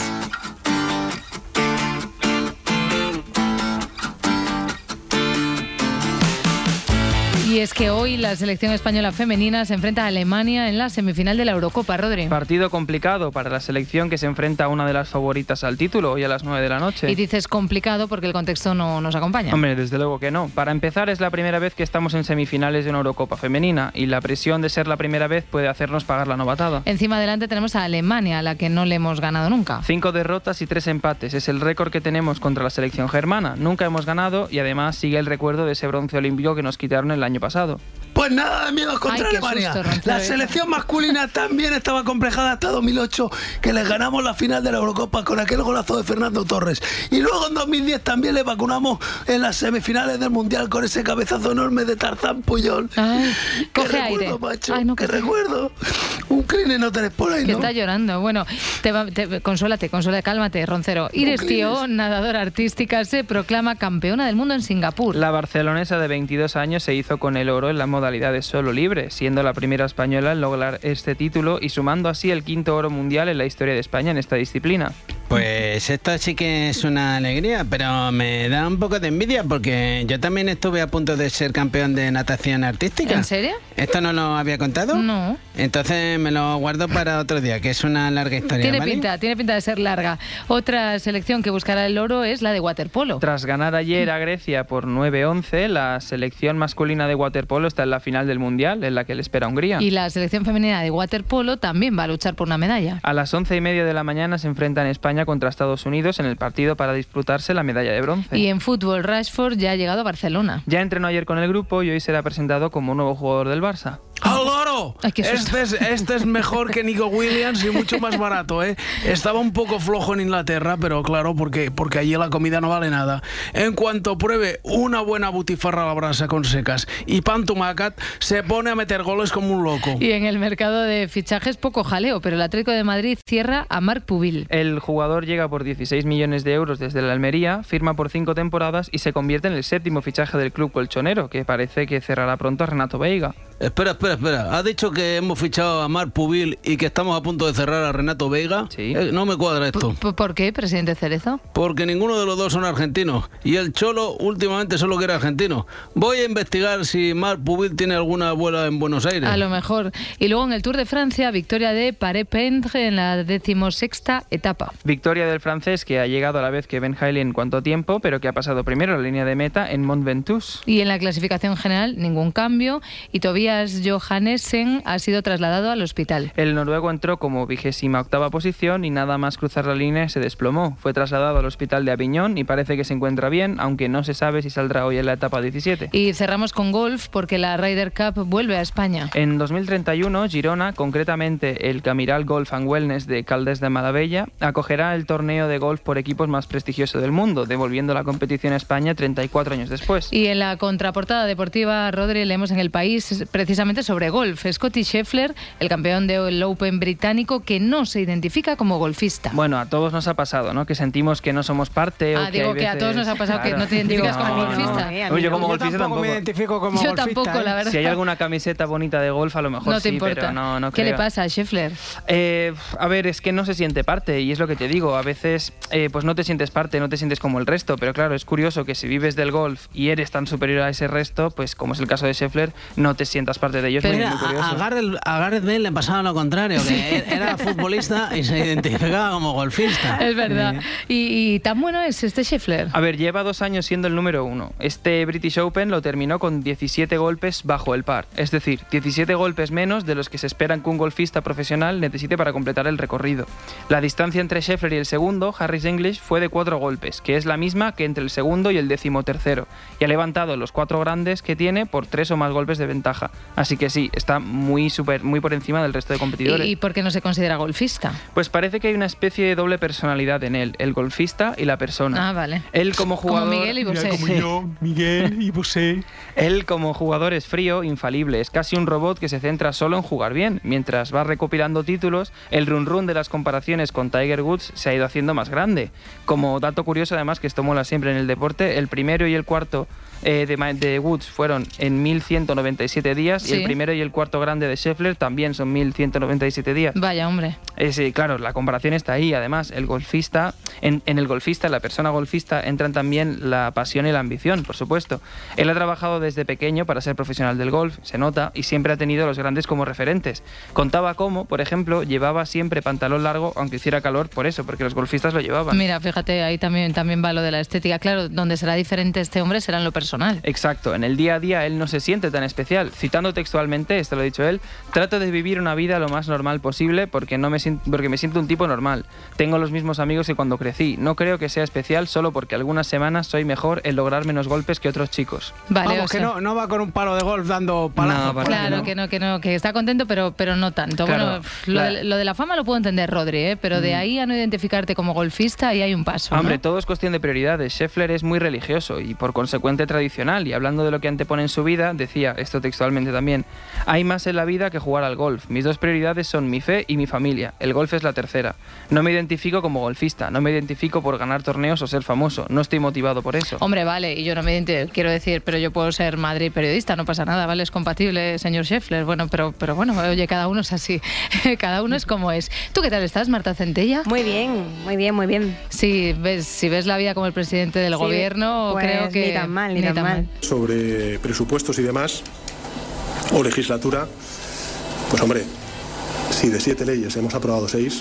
Y Y es que hoy la selección española femenina se enfrenta a Alemania en la semifinal de la Eurocopa, Rodri. Partido complicado para la selección que se enfrenta a una de las favoritas al título hoy a las nueve de la noche. Y dices complicado porque el contexto no nos acompaña. Hombre, desde luego que no. Para empezar, es la primera vez que estamos en semifinales de una Eurocopa femenina y la presión de ser la primera vez puede hacernos pagar la novatada. Encima adelante tenemos a Alemania, a la que no le hemos ganado nunca. Cinco derrotas y tres empates. Es el récord que tenemos contra la selección germana. Nunca hemos ganado y además sigue el recuerdo de ese bronce olímpico que nos quitaron el año pasado. Pues nada de miedos contra Ay, Alemania. Susto, la selección masculina también estaba complejada hasta dos mil ocho, que les ganamos la final de la Eurocopa con aquel golazo de Fernando Torres. Y luego en dos mil diez también les vacunamos en las semifinales del Mundial con ese cabezazo enorme de Tarzán Puyol. Ay, coge ¿Qué aire. recuerdo, macho? Ay, no, ¿Qué que recuerdo? Un cline no tenés por ahí, que ¿no? está llorando. Bueno, te va, te, consuélate, consuélate, cálmate, Roncero. Iris Tío, nadadora artística, se proclama campeona del mundo en Singapur. La barcelonesa de veintidós años se hizo con el oro en la modalidad de solo libre, siendo la primera española en lograr este título y sumando así el quinto oro mundial en la historia de España en esta disciplina. Pues esto sí que es una alegría, pero me da un poco de envidia porque yo también estuve a punto de ser campeón de natación artística. ¿En serio? ¿Esto no lo había contado? No. Entonces me lo guardo para otro día, que es una larga historia. Tiene ¿vale? pinta, tiene pinta de ser larga. Otra selección que buscará el oro es la de waterpolo. Tras ganar ayer a Grecia por nueve once, la selección masculina de waterpolo está en la final del Mundial, en la que le espera Hungría. Y la selección femenina de waterpolo también va a luchar por una medalla. A las once y media de la mañana se enfrentan España contra Estados Unidos en el partido para disputarse la medalla de bronce. Y en fútbol, Rashford ya ha llegado a Barcelona. Ya entrenó ayer con el grupo y hoy será presentado como nuevo jugador del Barça. ¡Al loro! Ay, qué susto. Este es, este es mejor que Nico Williams y mucho más barato, ¿eh? Estaba un poco flojo en Inglaterra, pero claro, porque, porque allí la comida no vale nada. En cuanto pruebe una buena butifarra a la brasa con secas y pan tumacat, se pone a meter goles como un loco. Y en el mercado de fichajes poco jaleo, pero el Atlético de Madrid cierra a Marc Pubil. El jugador llega por dieciséis millones de euros desde la Almería, firma por cinco temporadas y se convierte en el séptimo fichaje del club colchonero, que parece que cerrará pronto a Renato Veiga. Espera, espera, espera. ¿Has dicho que hemos fichado a Marc Pubil y que estamos a punto de cerrar a Renato Veiga? Sí. Eh, no me cuadra esto. ¿Por, ¿Por qué, presidente Cerezo? Porque ninguno de los dos son argentinos. Y el Cholo últimamente solo quiere argentino. Voy a investigar si Marc Pubil tiene alguna abuela en Buenos Aires. A lo mejor. Y luego en el Tour de Francia, victoria de Paré-Pendre en la decimosexta etapa. Victoria del francés que ha llegado a la vez que Ben Hailey en cuanto tiempo, pero que ha pasado primero la línea de meta en Mont Ventoux. Y en la clasificación general, ningún cambio. Y Tobias Johannesen ha sido trasladado al hospital. El noruego entró como vigésima octava posición y nada más cruzar la línea se desplomó. Fue trasladado al hospital de Aviñón y parece que se encuentra bien, aunque no se sabe si saldrá hoy en la etapa diecisiete. Y cerramos con golf porque la Ryder Cup vuelve a España. En dos mil treinta y uno, Girona, concretamente el Camiral Golf and Wellness de Caldes de Malavella, acogerá el torneo de golf por equipos más prestigioso del mundo, devolviendo la competición a España treinta y cuatro años después. Y en la contraportada deportiva, Rodri, leemos en El País precisamente sobre golf. Scottie Scheffler, el campeón del Open británico, que no se identifica como golfista. Bueno, a todos nos ha pasado, ¿no? Que sentimos que no somos parte. Ah, o que digo hay que a veces... todos nos ha pasado Claro. que no te identificas No, como no, golfista. no. No, yo como Yo golfista tampoco, tampoco. me identifico como Yo golfista. tampoco, ¿eh? la verdad. Si hay alguna camiseta bonita de golf, a lo mejor No te sí, importa. pero no, no ¿Qué creo. le pasa a Scheffler? Eh, a ver, es que no se siente parte y es lo que te digo. A veces eh, pues no te sientes parte, no te sientes como el resto, pero claro, es curioso que si vives del golf y eres tan superior a ese resto, pues como es el caso de Scheffler, no te sientas parte de ellos. Pero muy, mira, muy curioso. a, a, Gareth, a Gareth Bale le pasaba lo contrario, que era futbolista y se identificaba como golfista. Es verdad. ¿Y, y tan bueno es este Scheffler? A ver, lleva dos años siendo el número uno. Este British Open lo terminó con diecisiete golpes bajo el par. Es decir, diecisiete golpes menos de los que se esperan que un golfista profesional necesite para completar el recorrido. La distancia entre Scheffler y el segundo, Harris English, fue de cuatro golpes, que es la misma que entre el segundo y el decimotercero. Y ha levantado los cuatro grandes que tiene por tres o más golpes de ventaja. Así que sí, está muy, super, muy por encima del resto de competidores. ¿Y, ¿Y por qué no se considera golfista? Pues parece que hay una especie de doble personalidad en él, el golfista y la persona. Ah, vale. Él como jugador... Como Miguel y Bosé. Mira, como yo, Miguel y Bosé. Él como jugador es frío, infalible, es casi un robot que se centra solo en jugar bien. Mientras va recopilando títulos, el run run de las comparaciones con Tiger Woods se ha ido haciendo más grande. Como dato curioso, además, que esto mola siempre en el deporte, el primero y el cuarto eh, de, de Woods fueron en mil ciento noventa y siete días, sí. Y el primero y el cuarto grande de Scheffler también son mil ciento noventa y siete días. Vaya, hombre. Eh, sí, claro, la comparación está ahí. Además, el golfista, en, en el golfista, la persona golfista, entran también la pasión y la ambición, por supuesto. Él ha trabajado desde pequeño para ser profesional del golf, se nota, y siempre ha tenido a los grandes como referentes. Contaba cómo, por ejemplo, llevaba siempre pantalón largo, aunque hiciera calor, por eso, porque los golfistas lo llevaban. Mira, fíjate, ahí también, también va lo de la estética. Claro, donde será diferente este hombre será en lo personal. Exacto, en el día a día él no se siente tan especial. Citando textualmente, esto lo ha dicho él, trato de vivir una vida lo más normal posible porque, no me, porque me siento un tipo normal. Tengo los mismos amigos que cuando crecí. No creo que sea especial solo porque algunas semanas soy mejor en lograr menos golpes que otros chicos. Vale, Vamos, o sea, que no, no va con un palo de golf dando palazos. No, claro, no. que no, que no, que está contento, pero, pero no tanto. Claro, bueno, lo, la... de, lo de la fama lo puedo entender, Rodri, ¿eh? Pero de ahí a no identificarte como golfista, ahí hay un paso, ¿no? Hombre, todo es cuestión de prioridades. Scheffler es muy religioso y por consecuente tradicional, y hablando de lo que antepone en su vida, decía, esto textualmente también, hay más en la vida que jugar al golf. Mis dos prioridades son mi fe y mi familia. El golf es la tercera. No me identifico como golfista, no me identifico por ganar torneos o ser famoso. No estoy motivado por eso. Hombre, vale, y yo no me identifico, quiero decir, pero yo puedo ser madre y periodista, no pasa nada, ¿vale? Es compatible, señor Scheffler. Bueno, pero, pero bueno, oye, cada uno es así. Cada uno es como es. ¿Tú qué tal estás, Marta Centella? Muy bien, muy bien, muy bien. Sí, ves, si ves la vida como el presidente del Sí, gobierno, pues creo que... ni tan mal, ni, ni tan, tan mal. mal. Sobre presupuestos y demás, o legislatura, pues hombre, si de siete leyes hemos aprobado seis,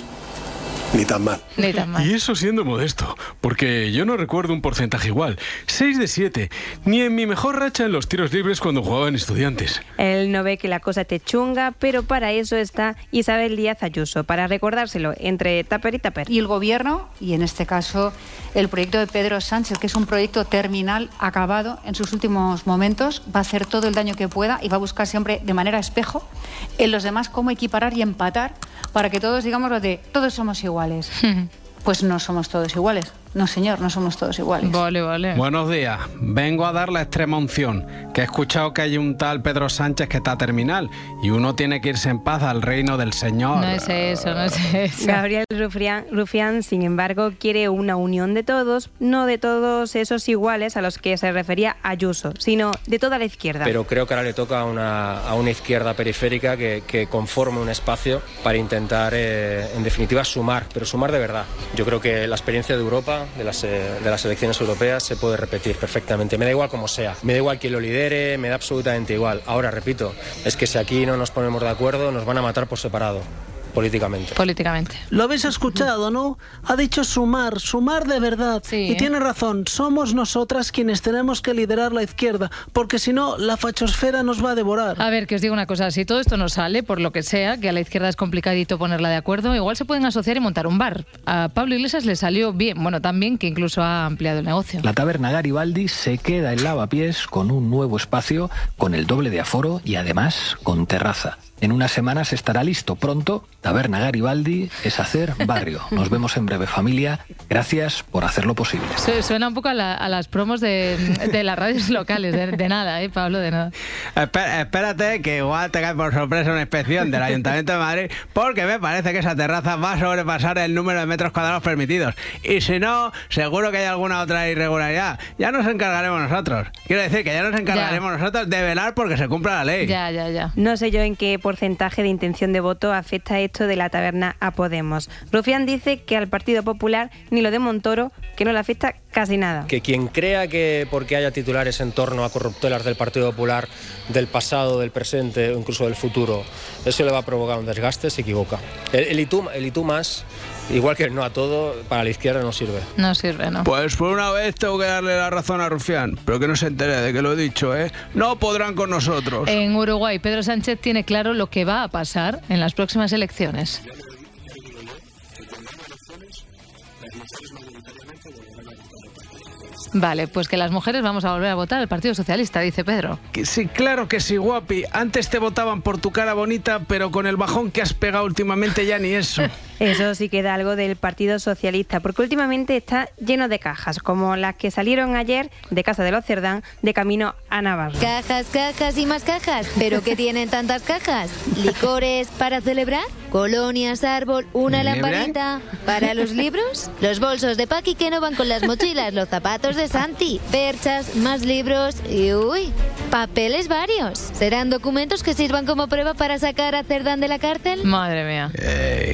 ni tan mal. Ni tan mal. Y eso siendo modesto, porque yo no recuerdo un porcentaje igual. seis de siete, ni en mi mejor racha en los tiros libres cuando jugaba en Estudiantes. Él no ve que la cosa te chunga, pero para eso está Isabel Díaz Ayuso, para recordárselo entre tupper y tupper. Y el gobierno, y en este caso el proyecto de Pedro Sánchez, que es un proyecto terminal, acabado en sus últimos momentos, va a hacer todo el daño que pueda y va a buscar siempre de manera espejo en los demás cómo equiparar y empatar para que todos digamos lo de todos somos iguales. Pues no somos todos iguales. No, señor, no somos todos iguales. Vale, vale. Buenos días. Vengo a dar la extrema unción, que he escuchado que hay un tal Pedro Sánchez que está terminal y uno tiene que irse en paz al reino del Señor. No es eso, no es eso. Gabriel Rufián, Rufián, sin embargo, quiere una unión de todos, no de todos esos iguales a los que se refería Ayuso, sino de toda la izquierda. Pero creo que ahora le toca a una, a una izquierda periférica que, que conforme un espacio para intentar, eh, en definitiva, sumar, pero sumar de verdad. Yo creo que la experiencia de Europa, de las, eh, de las elecciones europeas, se puede repetir perfectamente. Me da igual cómo sea, me da igual quién lo lidere, me da absolutamente igual. Ahora, repito, es que si aquí no nos ponemos de acuerdo, nos van a matar por separado. Políticamente. Políticamente. Lo habéis escuchado, ¿no? Ha dicho sumar, sumar de verdad. Sí, y ¿eh? tiene razón, somos nosotras quienes tenemos que liderar la izquierda, porque si no, la fachosfera nos va a devorar. A ver, que os digo una cosa, si todo esto no sale, por lo que sea, que a la izquierda es complicadito ponerla de acuerdo, igual se pueden asociar y montar un bar. A Pablo Iglesias le salió bien, bueno, tan bien que incluso ha ampliado el negocio. La taberna Garibaldi se queda en Lavapiés con un nuevo espacio, con el doble de aforo y además con terraza. En unas semanas estará listo. Pronto, Taberna Garibaldi es hacer barrio. Nos vemos en breve, familia. Gracias por hacerlo posible. Su- Suena un poco a, la- a las promos de, de las radios locales, de, de nada, ¿eh, Pablo? De nada. Espé- Espérate que igual te cae por sorpresa una inspección del Ayuntamiento de Madrid, porque me parece que esa terraza va a sobrepasar el número de metros cuadrados permitidos. Y si no, seguro que hay alguna otra irregularidad. Ya nos encargaremos nosotros. Quiero decir que ya nos encargaremos nosotros de velar porque se cumpla la ley. Ya, ya, ya. No sé yo en qué porcentaje de intención de voto afecta esto de la taberna a Podemos. Rufián dice que al Partido Popular ni lo de Montoro, que no le afecta casi nada. Que quien crea que porque haya titulares en torno a corruptelas del Partido Popular, del pasado, del presente o incluso del futuro, eso le va a provocar un desgaste, se equivoca. El, el, y tú, el y tú más, igual que el no a todo, para la izquierda no sirve. No sirve, ¿no? Pues por una vez tengo que darle la razón a Rufián, pero que no se entere de que lo he dicho, ¿eh? No podrán con nosotros. En Uruguay, Pedro Sánchez tiene claro lo que va a pasar en las próximas elecciones. Vale, pues que las mujeres vamos a volver a votar al Partido Socialista, dice Pedro. Que sí, claro que sí, guapi. Antes te votaban por tu cara bonita, pero con el bajón que has pegado últimamente ya ni eso. Eso sí queda algo del Partido Socialista, porque últimamente está lleno de cajas, como las que salieron ayer de Casa de los Cerdán de camino a Navarra. Cajas, cajas y más cajas. ¿Pero qué tienen tantas cajas? ¿Licores para celebrar? ¿Colonias, árbol, una ¿Libra? lamparita? ¿Para los libros? Los bolsos de Paqui que no van con las mochilas, los zapatos de Santi, perchas, más libros y uy, papeles varios. ¿Serán documentos que sirvan como prueba para sacar a Cerdán de la cárcel? Madre mía. Eh, qué pena.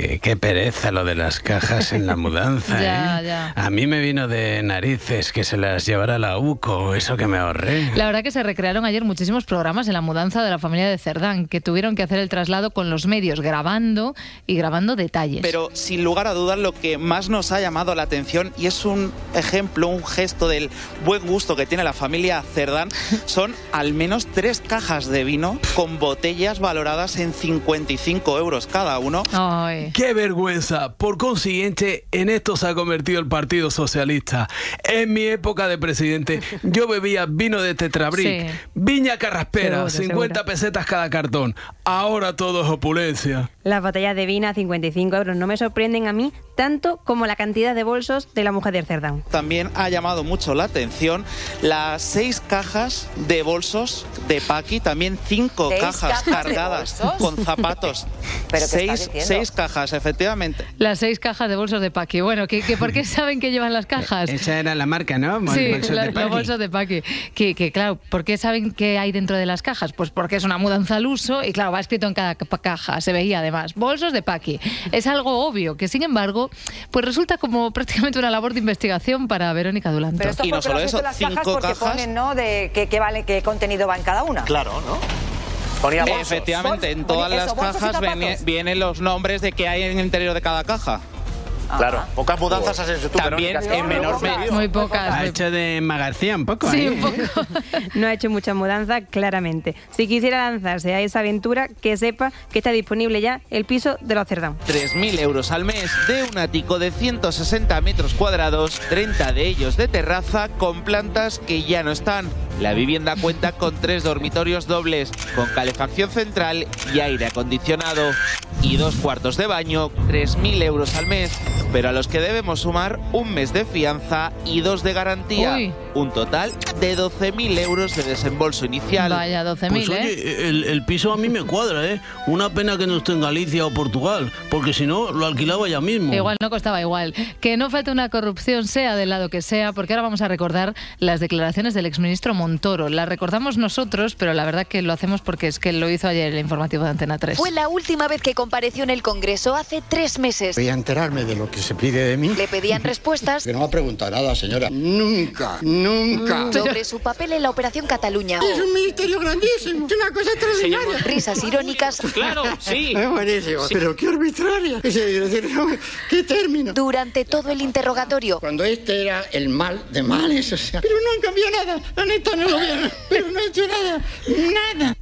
pereza lo de las cajas en la mudanza, Ya, ¿eh? ya. A mí me vino de narices que se las llevara la U C O, eso que me ahorré. La verdad que se recrearon ayer muchísimos programas en la mudanza de la familia de Cerdán, que tuvieron que hacer el traslado con los medios, grabando y grabando detalles. Pero sin lugar a dudas lo que más nos ha llamado la atención, y es un ejemplo, un gesto del buen gusto que tiene la familia Cerdán, son al menos tres cajas de vino con botellas valoradas en cincuenta y cinco euros cada uno. Ay. ¡Qué vergüenza! Por consiguiente, en esto se ha convertido el Partido Socialista. En mi época de presidente, yo bebía vino de Tetrabric, Sí. Viña Carraspera, Seguro, cincuenta seguro. pesetas cada cartón. Ahora todo es opulencia. Las botellas de vino a cincuenta y cinco euros no me sorprenden a mí tanto como la cantidad de bolsos de la mujer de Cerdán. También ha llamado mucho la atención las seis cajas de bolsos de Paqui, también cinco ¿Seis cajas cajas de cargadas bolsos? con zapatos. ¿Pero qué estás seis, diciendo? seis cajas, efectivamente. Las seis cajas de bolsos de Paqui. Bueno, ¿que, que ¿por qué saben que llevan las cajas? Esa era la marca, ¿no? El Sí, bolso la- de los Paqui. bolsos de Paqui. Que, que claro, ¿por qué saben qué hay dentro de las cajas? Pues porque es una mudanza al uso y claro, va escrito en cada ca- caja, se veía además, bolsos de Paqui. Es algo obvio, que sin embargo, pues resulta como prácticamente una labor de investigación para Verónica Dulanto. Pero esto Y no porque solo lo has eso, visto en las cajas cinco porque cajas. ponen, ¿no? De qué, qué vale, qué contenido va en cada una. Claro, ¿no? Ponía bolsos. Efectivamente, en Bol- todas ponía las eso, bolsos y cajas zapatos. viene- vienen los nombres de qué hay en el interior de cada caja. Claro, pocas mudanzas has hecho tú, También Verónica, en sí, menor muy medida. Muy pocas. Ha muy- hecho de Magarcía un poco, Sí, ¿eh? un poco. No ha hecho mucha mudanza, claramente. Si quisiera lanzarse a esa aventura, que sepa que está disponible ya el piso de los Cerdán. tres mil euros al mes de un ático de ciento sesenta metros cuadrados, treinta de ellos de terraza, con plantas que ya no están. La vivienda cuenta con tres dormitorios dobles, con calefacción central y aire acondicionado. Y dos cuartos de baño, tres mil euros al mes, pero a los que debemos sumar un mes de fianza y dos de garantía. Uy. Un total de doce mil euros de desembolso inicial. Vaya, doce mil, Pues ¿eh? oye, el, el piso a mí me cuadra, ¿eh? Una pena que no esté en Galicia o Portugal, porque si no, lo alquilaba ya mismo. Igual no costaba igual. Que no falte una corrupción, sea del lado que sea, porque ahora vamos a recordar las declaraciones del exministro Montoro. Las recordamos nosotros, pero la verdad que lo hacemos porque es que lo hizo ayer el informativo de Antena tres. Fue la última vez que compareció en el Congreso, hace tres meses. Voy a enterarme de lo que se pide de mí. Le pedían respuestas Que no me ha preguntado nada, señora. Nunca, nunca. sobre su papel en la Operación Cataluña. Es un ministerio grandísimo, es una cosa extraordinaria. Risas irónicas. Claro, sí. Es buenísimo, pero qué arbitraria. Es decir, qué término. Durante todo el interrogatorio. Cuando este era el mal de males, o sea. Pero no han cambiado nada, han estado en el gobierno, pero no ha hecho nada, nada,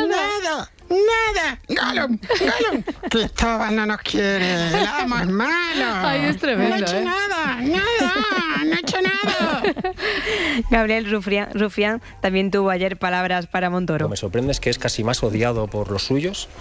Nada. Nada. Gollum, Gollum. Cristóbal no nos quiere. El amo es malo. Ay, es tremendo, No ha hecho ¿eh? nada, nada. No ha hecho nada. Gabriel Rufián, Rufián también tuvo ayer palabras para Lo Montoro. que me sorprende es que es casi más odiado por los suyos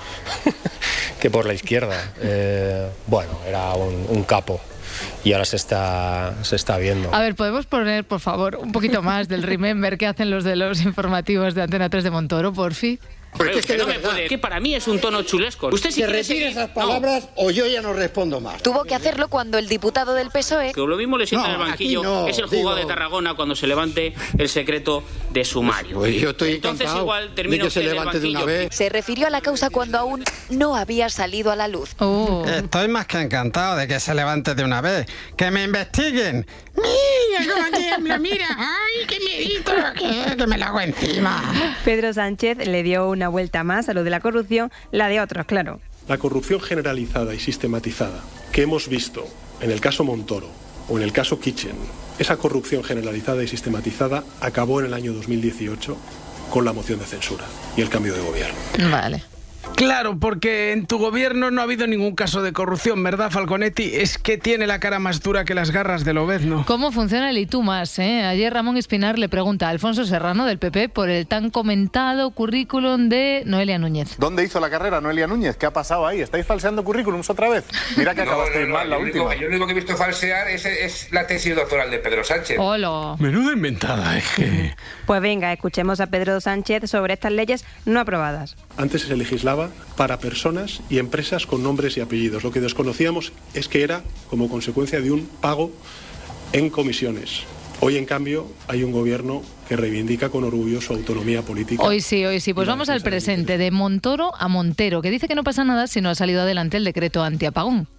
que por la izquierda. Eh, bueno, era un, un capo y ahora se está, se está viendo. A ver, ¿podemos poner, por favor, un poquito más del remember que hacen los de los informativos de Antena tres de Montoro, por fin? Porque es que no de me verdad. puede, que para mí es un tono chulesco. Usted si Que quiere retire seguir- esas palabras o yo ya no respondo más. Tuvo que hacerlo cuando el diputado del P S O E. Que lo mismo le sienta No, en el banquillo. aquí no, es el juzgado digo- de Tarragona cuando se levante el secreto de sumario. Pues yo estoy Entonces encantado igual de termina que se usted en el levante de una banquillo. vez. Se refirió a la causa cuando aún no había salido a la luz. Oh. Estoy más que encantado de que se levante de una vez. ¡Que me investiguen! ¡Mira cómo tiembla! ¡Mira! ¡Ay, qué miedito! Que, que me lo hago encima. Pedro Sánchez le dio una vuelta más a lo de la corrupción, la de otros, claro. La corrupción generalizada y sistematizada que hemos visto en el caso Montoro o en el caso Kitchen, esa corrupción generalizada y sistematizada acabó en el año dos mil dieciocho con la moción de censura y el cambio de gobierno. Vale. Claro, porque en tu gobierno no ha habido ningún caso de corrupción, ¿verdad, Falconetti? Es que tiene la cara más dura que las garras del Obezno. ¿Cómo funciona el Y tú más? Eh? Ayer Ramón Espinar le pregunta a Alfonso Serrano del P P por el tan comentado currículum de Noelia Núñez. ¿Dónde hizo la carrera Noelia Núñez? ¿Qué ha pasado ahí? ¿Estáis falseando currículums otra vez? Mira que No, acabasteis no, no, mal la yo lo único- última. Yo lo único que he visto falsear es, es la tesis doctoral de Pedro Sánchez. Hola. Menuda inventada, es que... Pues venga, escuchemos a Pedro Sánchez sobre estas leyes no aprobadas. Antes se legislaba para personas y empresas con nombres y apellidos. Lo que desconocíamos es que era como consecuencia de un pago en comisiones. Hoy, en cambio, hay un gobierno que reivindica con orgullo su autonomía política. Hoy sí, hoy sí. Pues Y la vamos al defensa del presente, de Montoro a Montero, que dice que no pasa nada si no ha salido adelante el decreto antiapagón.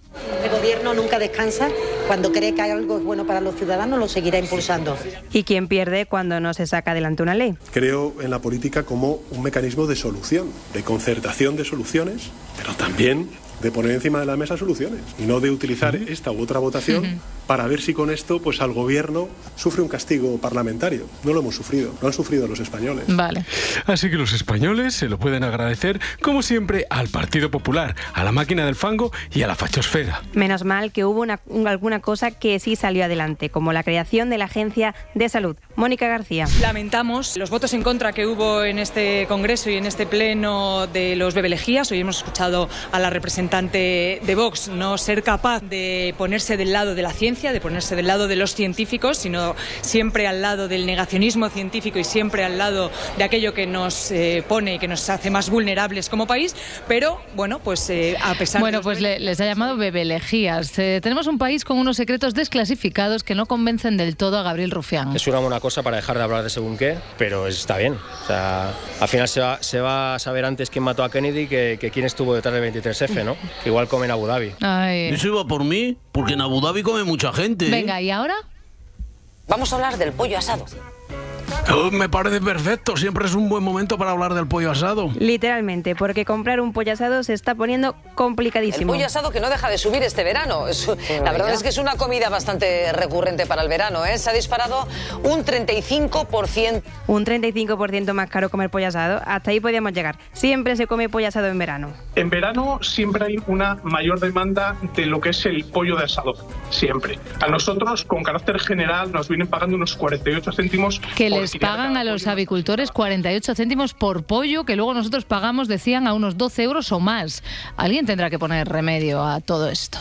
El gobierno nunca descansa. Cuando cree que algo es bueno para los ciudadanos, lo seguirá impulsando. ¿Y quién pierde cuando no se saca adelante una ley? Creo en la política como un mecanismo de solución, de concertación de soluciones, pero también de poner encima de la mesa soluciones y no de utilizar uh-huh. esta u otra votación uh-huh. para ver si con esto pues al gobierno sufre un castigo parlamentario. No lo hemos sufrido, lo han sufrido los españoles. Vale. Así que los españoles se lo pueden agradecer, como siempre, al Partido Popular, a la máquina del fango y a la fachosfera. Menos mal que hubo una, alguna cosa que sí salió adelante, como la creación de la Agencia de Salud. Mónica García. Lamentamos los votos en contra que hubo en este Congreso y en este pleno de los bebelejías. Hoy hemos escuchado a la representante de Vox no ser capaz de ponerse del lado de la ciencia, de ponerse del lado de los científicos, sino siempre al lado del negacionismo científico y siempre al lado de aquello que nos eh, pone y que nos hace más vulnerables como país. Pero, bueno, pues eh, a pesar bueno, de... Bueno, pues le, les ha llamado bebelejías. Eh, tenemos un país con unos secretos desclasificados que no convencen del todo a Gabriel Rufián. Es una buena cosa para dejar de hablar de según qué, pero está bien. O sea, al final se va, se va a saber antes quién mató a Kennedy que, que quién estuvo detrás del veintitrés efe, ¿no? Igual come en Abu Dhabi. Ay. Eso iba por mí, porque en Abu Dhabi come mucha gente. ¿eh? Venga, ¿y ahora? Vamos a hablar del pollo asado. Oh, me parece perfecto, siempre es un buen momento para hablar del pollo asado. Literalmente, porque comprar un pollo asado se está poniendo complicadísimo. El pollo asado que no deja de subir este verano. Es, la verdad es que es una comida bastante recurrente para el verano, ¿eh? Se ha disparado un treinta y cinco por ciento. Un treinta y cinco por ciento más caro comer pollo asado. Hasta ahí podíamos llegar. Siempre se come pollo asado en verano. En verano siempre hay una mayor demanda de lo que es el pollo de asado. Siempre. A nosotros, con carácter general, nos vienen pagando unos cuarenta y ocho céntimos. Que les pagan a los avicultores cuarenta y ocho céntimos por pollo, que luego nosotros pagamos, decían, a unos doce euros o más. Alguien tendrá que poner remedio a todo esto.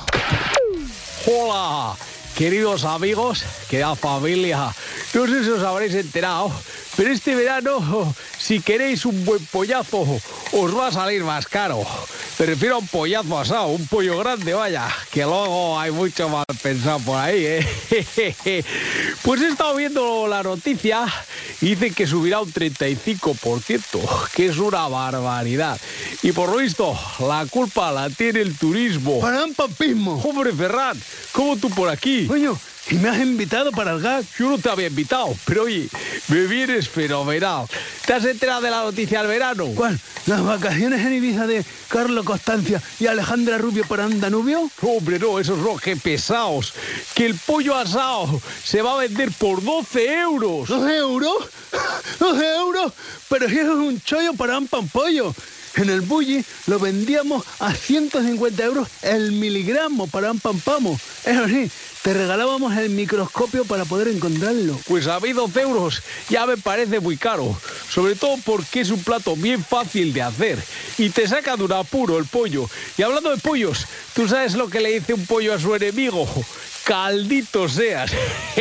¡Hola! Queridos amigos, querida familia, no sé si os habréis enterado, pero este verano, si queréis un buen pollazo, os va a salir más caro. Me refiero a un pollazo asado, un pollo grande, vaya, que luego hay mucho mal pensado por ahí, ¿eh? Pues he estado viendo la noticia y dicen que subirá un treinta y cinco por ciento, que es una barbaridad. Y por lo visto, la culpa la tiene el turismo. Parampampismo. Hombre, Ferran, ¿cómo tú por aquí? Coño, y me has invitado para el gag. Yo no te había invitado, pero oye, me vienes fenomenal. ¿Te has enterado de la noticia del verano? ¿Cuál? ¿Las vacaciones en Ibiza de Carlos Constancia y Alejandra Rubio para Danubio? Hombre, no, esos no, qué pesados. Que el pollo asado se va a vender por doce euros. ¿doce euros? ¿doce euros? Pero si eso es un chollo para un pan pollo. En el Bulli lo vendíamos a ciento cincuenta euros el miligramo para un pampamo. Eso sí, te regalábamos el microscopio para poder encontrarlo. Pues a mí doce euros ya me parece muy caro. Sobre todo porque es un plato bien fácil de hacer. Y te saca de un apuro el pollo. Y hablando de pollos, ¿tú sabes lo que le dice un pollo a su enemigo? ¡Caldito seas!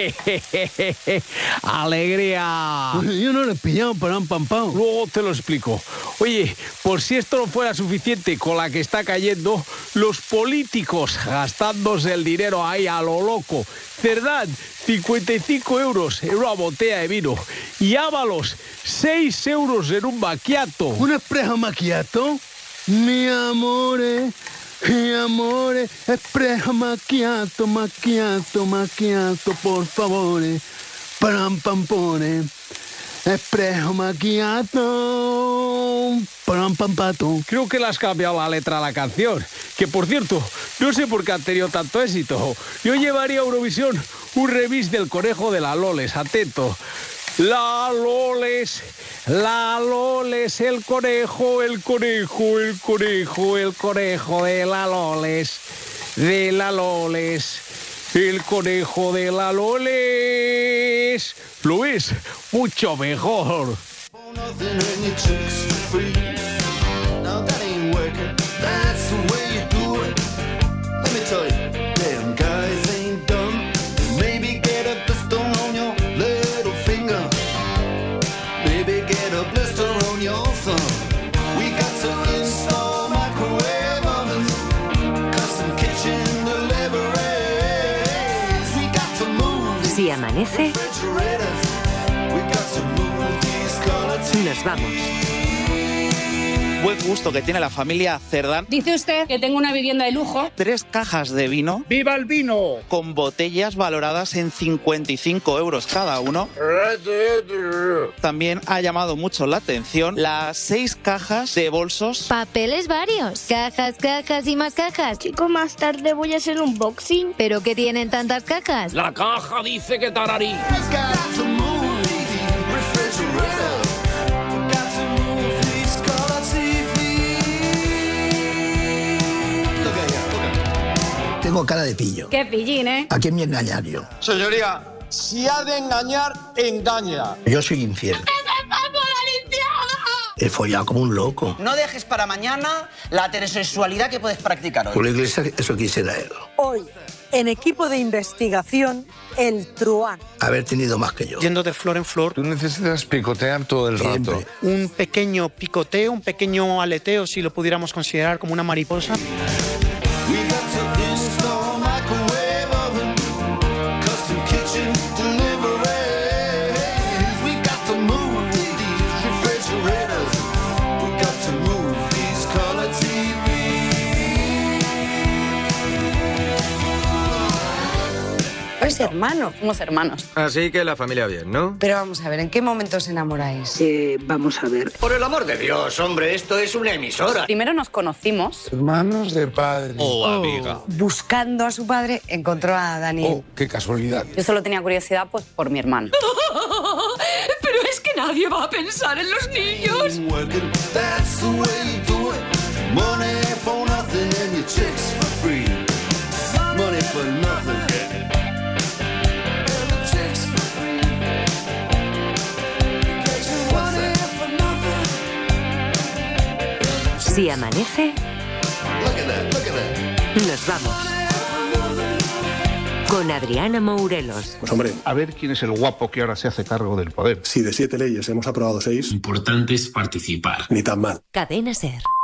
¡Alegría! Yo no lo he pillado para un pampao. Luego te lo explico. Oye, por si esto no fuera suficiente con la que está cayendo, los políticos gastándose el dinero ahí a lo loco. Cerdán, cincuenta y cinco euros en una botella de vino. Y Ábalos, seis euros en un macchiato. ¿Un espresso macchiato? Mi amore... Mi amore, espresso macchiato, macchiato, macchiato, por favore, param pampone, espresso macchiato, param pampato. Creo que le has cambiado la letra a la canción, que por cierto, no sé por qué han tenido tanto éxito. Yo llevaría a Eurovisión un remix del Conejo de la Loles, atento. La Loles, la Loles, el conejo, el conejo, el conejo, el conejo de la Loles, de la Loles, el conejo de la Loles. ¿Lo ves? Mucho mejor. Si amanece, nos vamos. buen gusto que tiene la familia Cerdán. Dice usted que tengo una vivienda de lujo. Tres cajas de vino. ¡Viva el vino! Con botellas valoradas en cincuenta y cinco euros cada uno. También ha llamado mucho la atención las seis cajas de bolsos. Papeles varios. Cajas, cajas y más cajas. Chico, más tarde voy a hacer un unboxing. ¿Pero qué tienen tantas cajas? La caja dice que tararí. Tengo cara de pillo. Qué pillín, ¿eh? ¿A quién me engañar yo? Señoría, si ha de engañar, engaña. Yo soy infiel. He follado como un loco. No dejes para mañana la heterosexualidad que puedes practicar hoy. Por la iglesia, eso quisiera él. Hoy, en equipo de investigación, el truán. Haber tenido más que yo. Yendo de flor en flor. Tú necesitas picotear todo el Siempre. rato. Un pequeño picoteo, un pequeño aleteo, si lo pudiéramos considerar como una mariposa. Sois hermanos. Somos hermanos. Así que la familia bien, ¿no? Pero vamos a ver, ¿en qué momento os enamoráis? Eh, vamos a ver. Por el amor de Dios, hombre, esto es una emisora. Primero nos conocimos. Hermanos de padre. Oh, amiga. Buscando a su padre, encontró a Daniel. Oh, qué casualidad. Yo solo tenía curiosidad pues por mi hermano. Pero es que nadie va a pensar en los niños. Si amanece, nos vamos. Con Adriana Mourelos. Pues hombre, A ver quién es el guapo que ahora se hace cargo del poder. si de siete leyes hemos aprobado seis, Lo importante es participar. ni tan mal. Cadena Ser.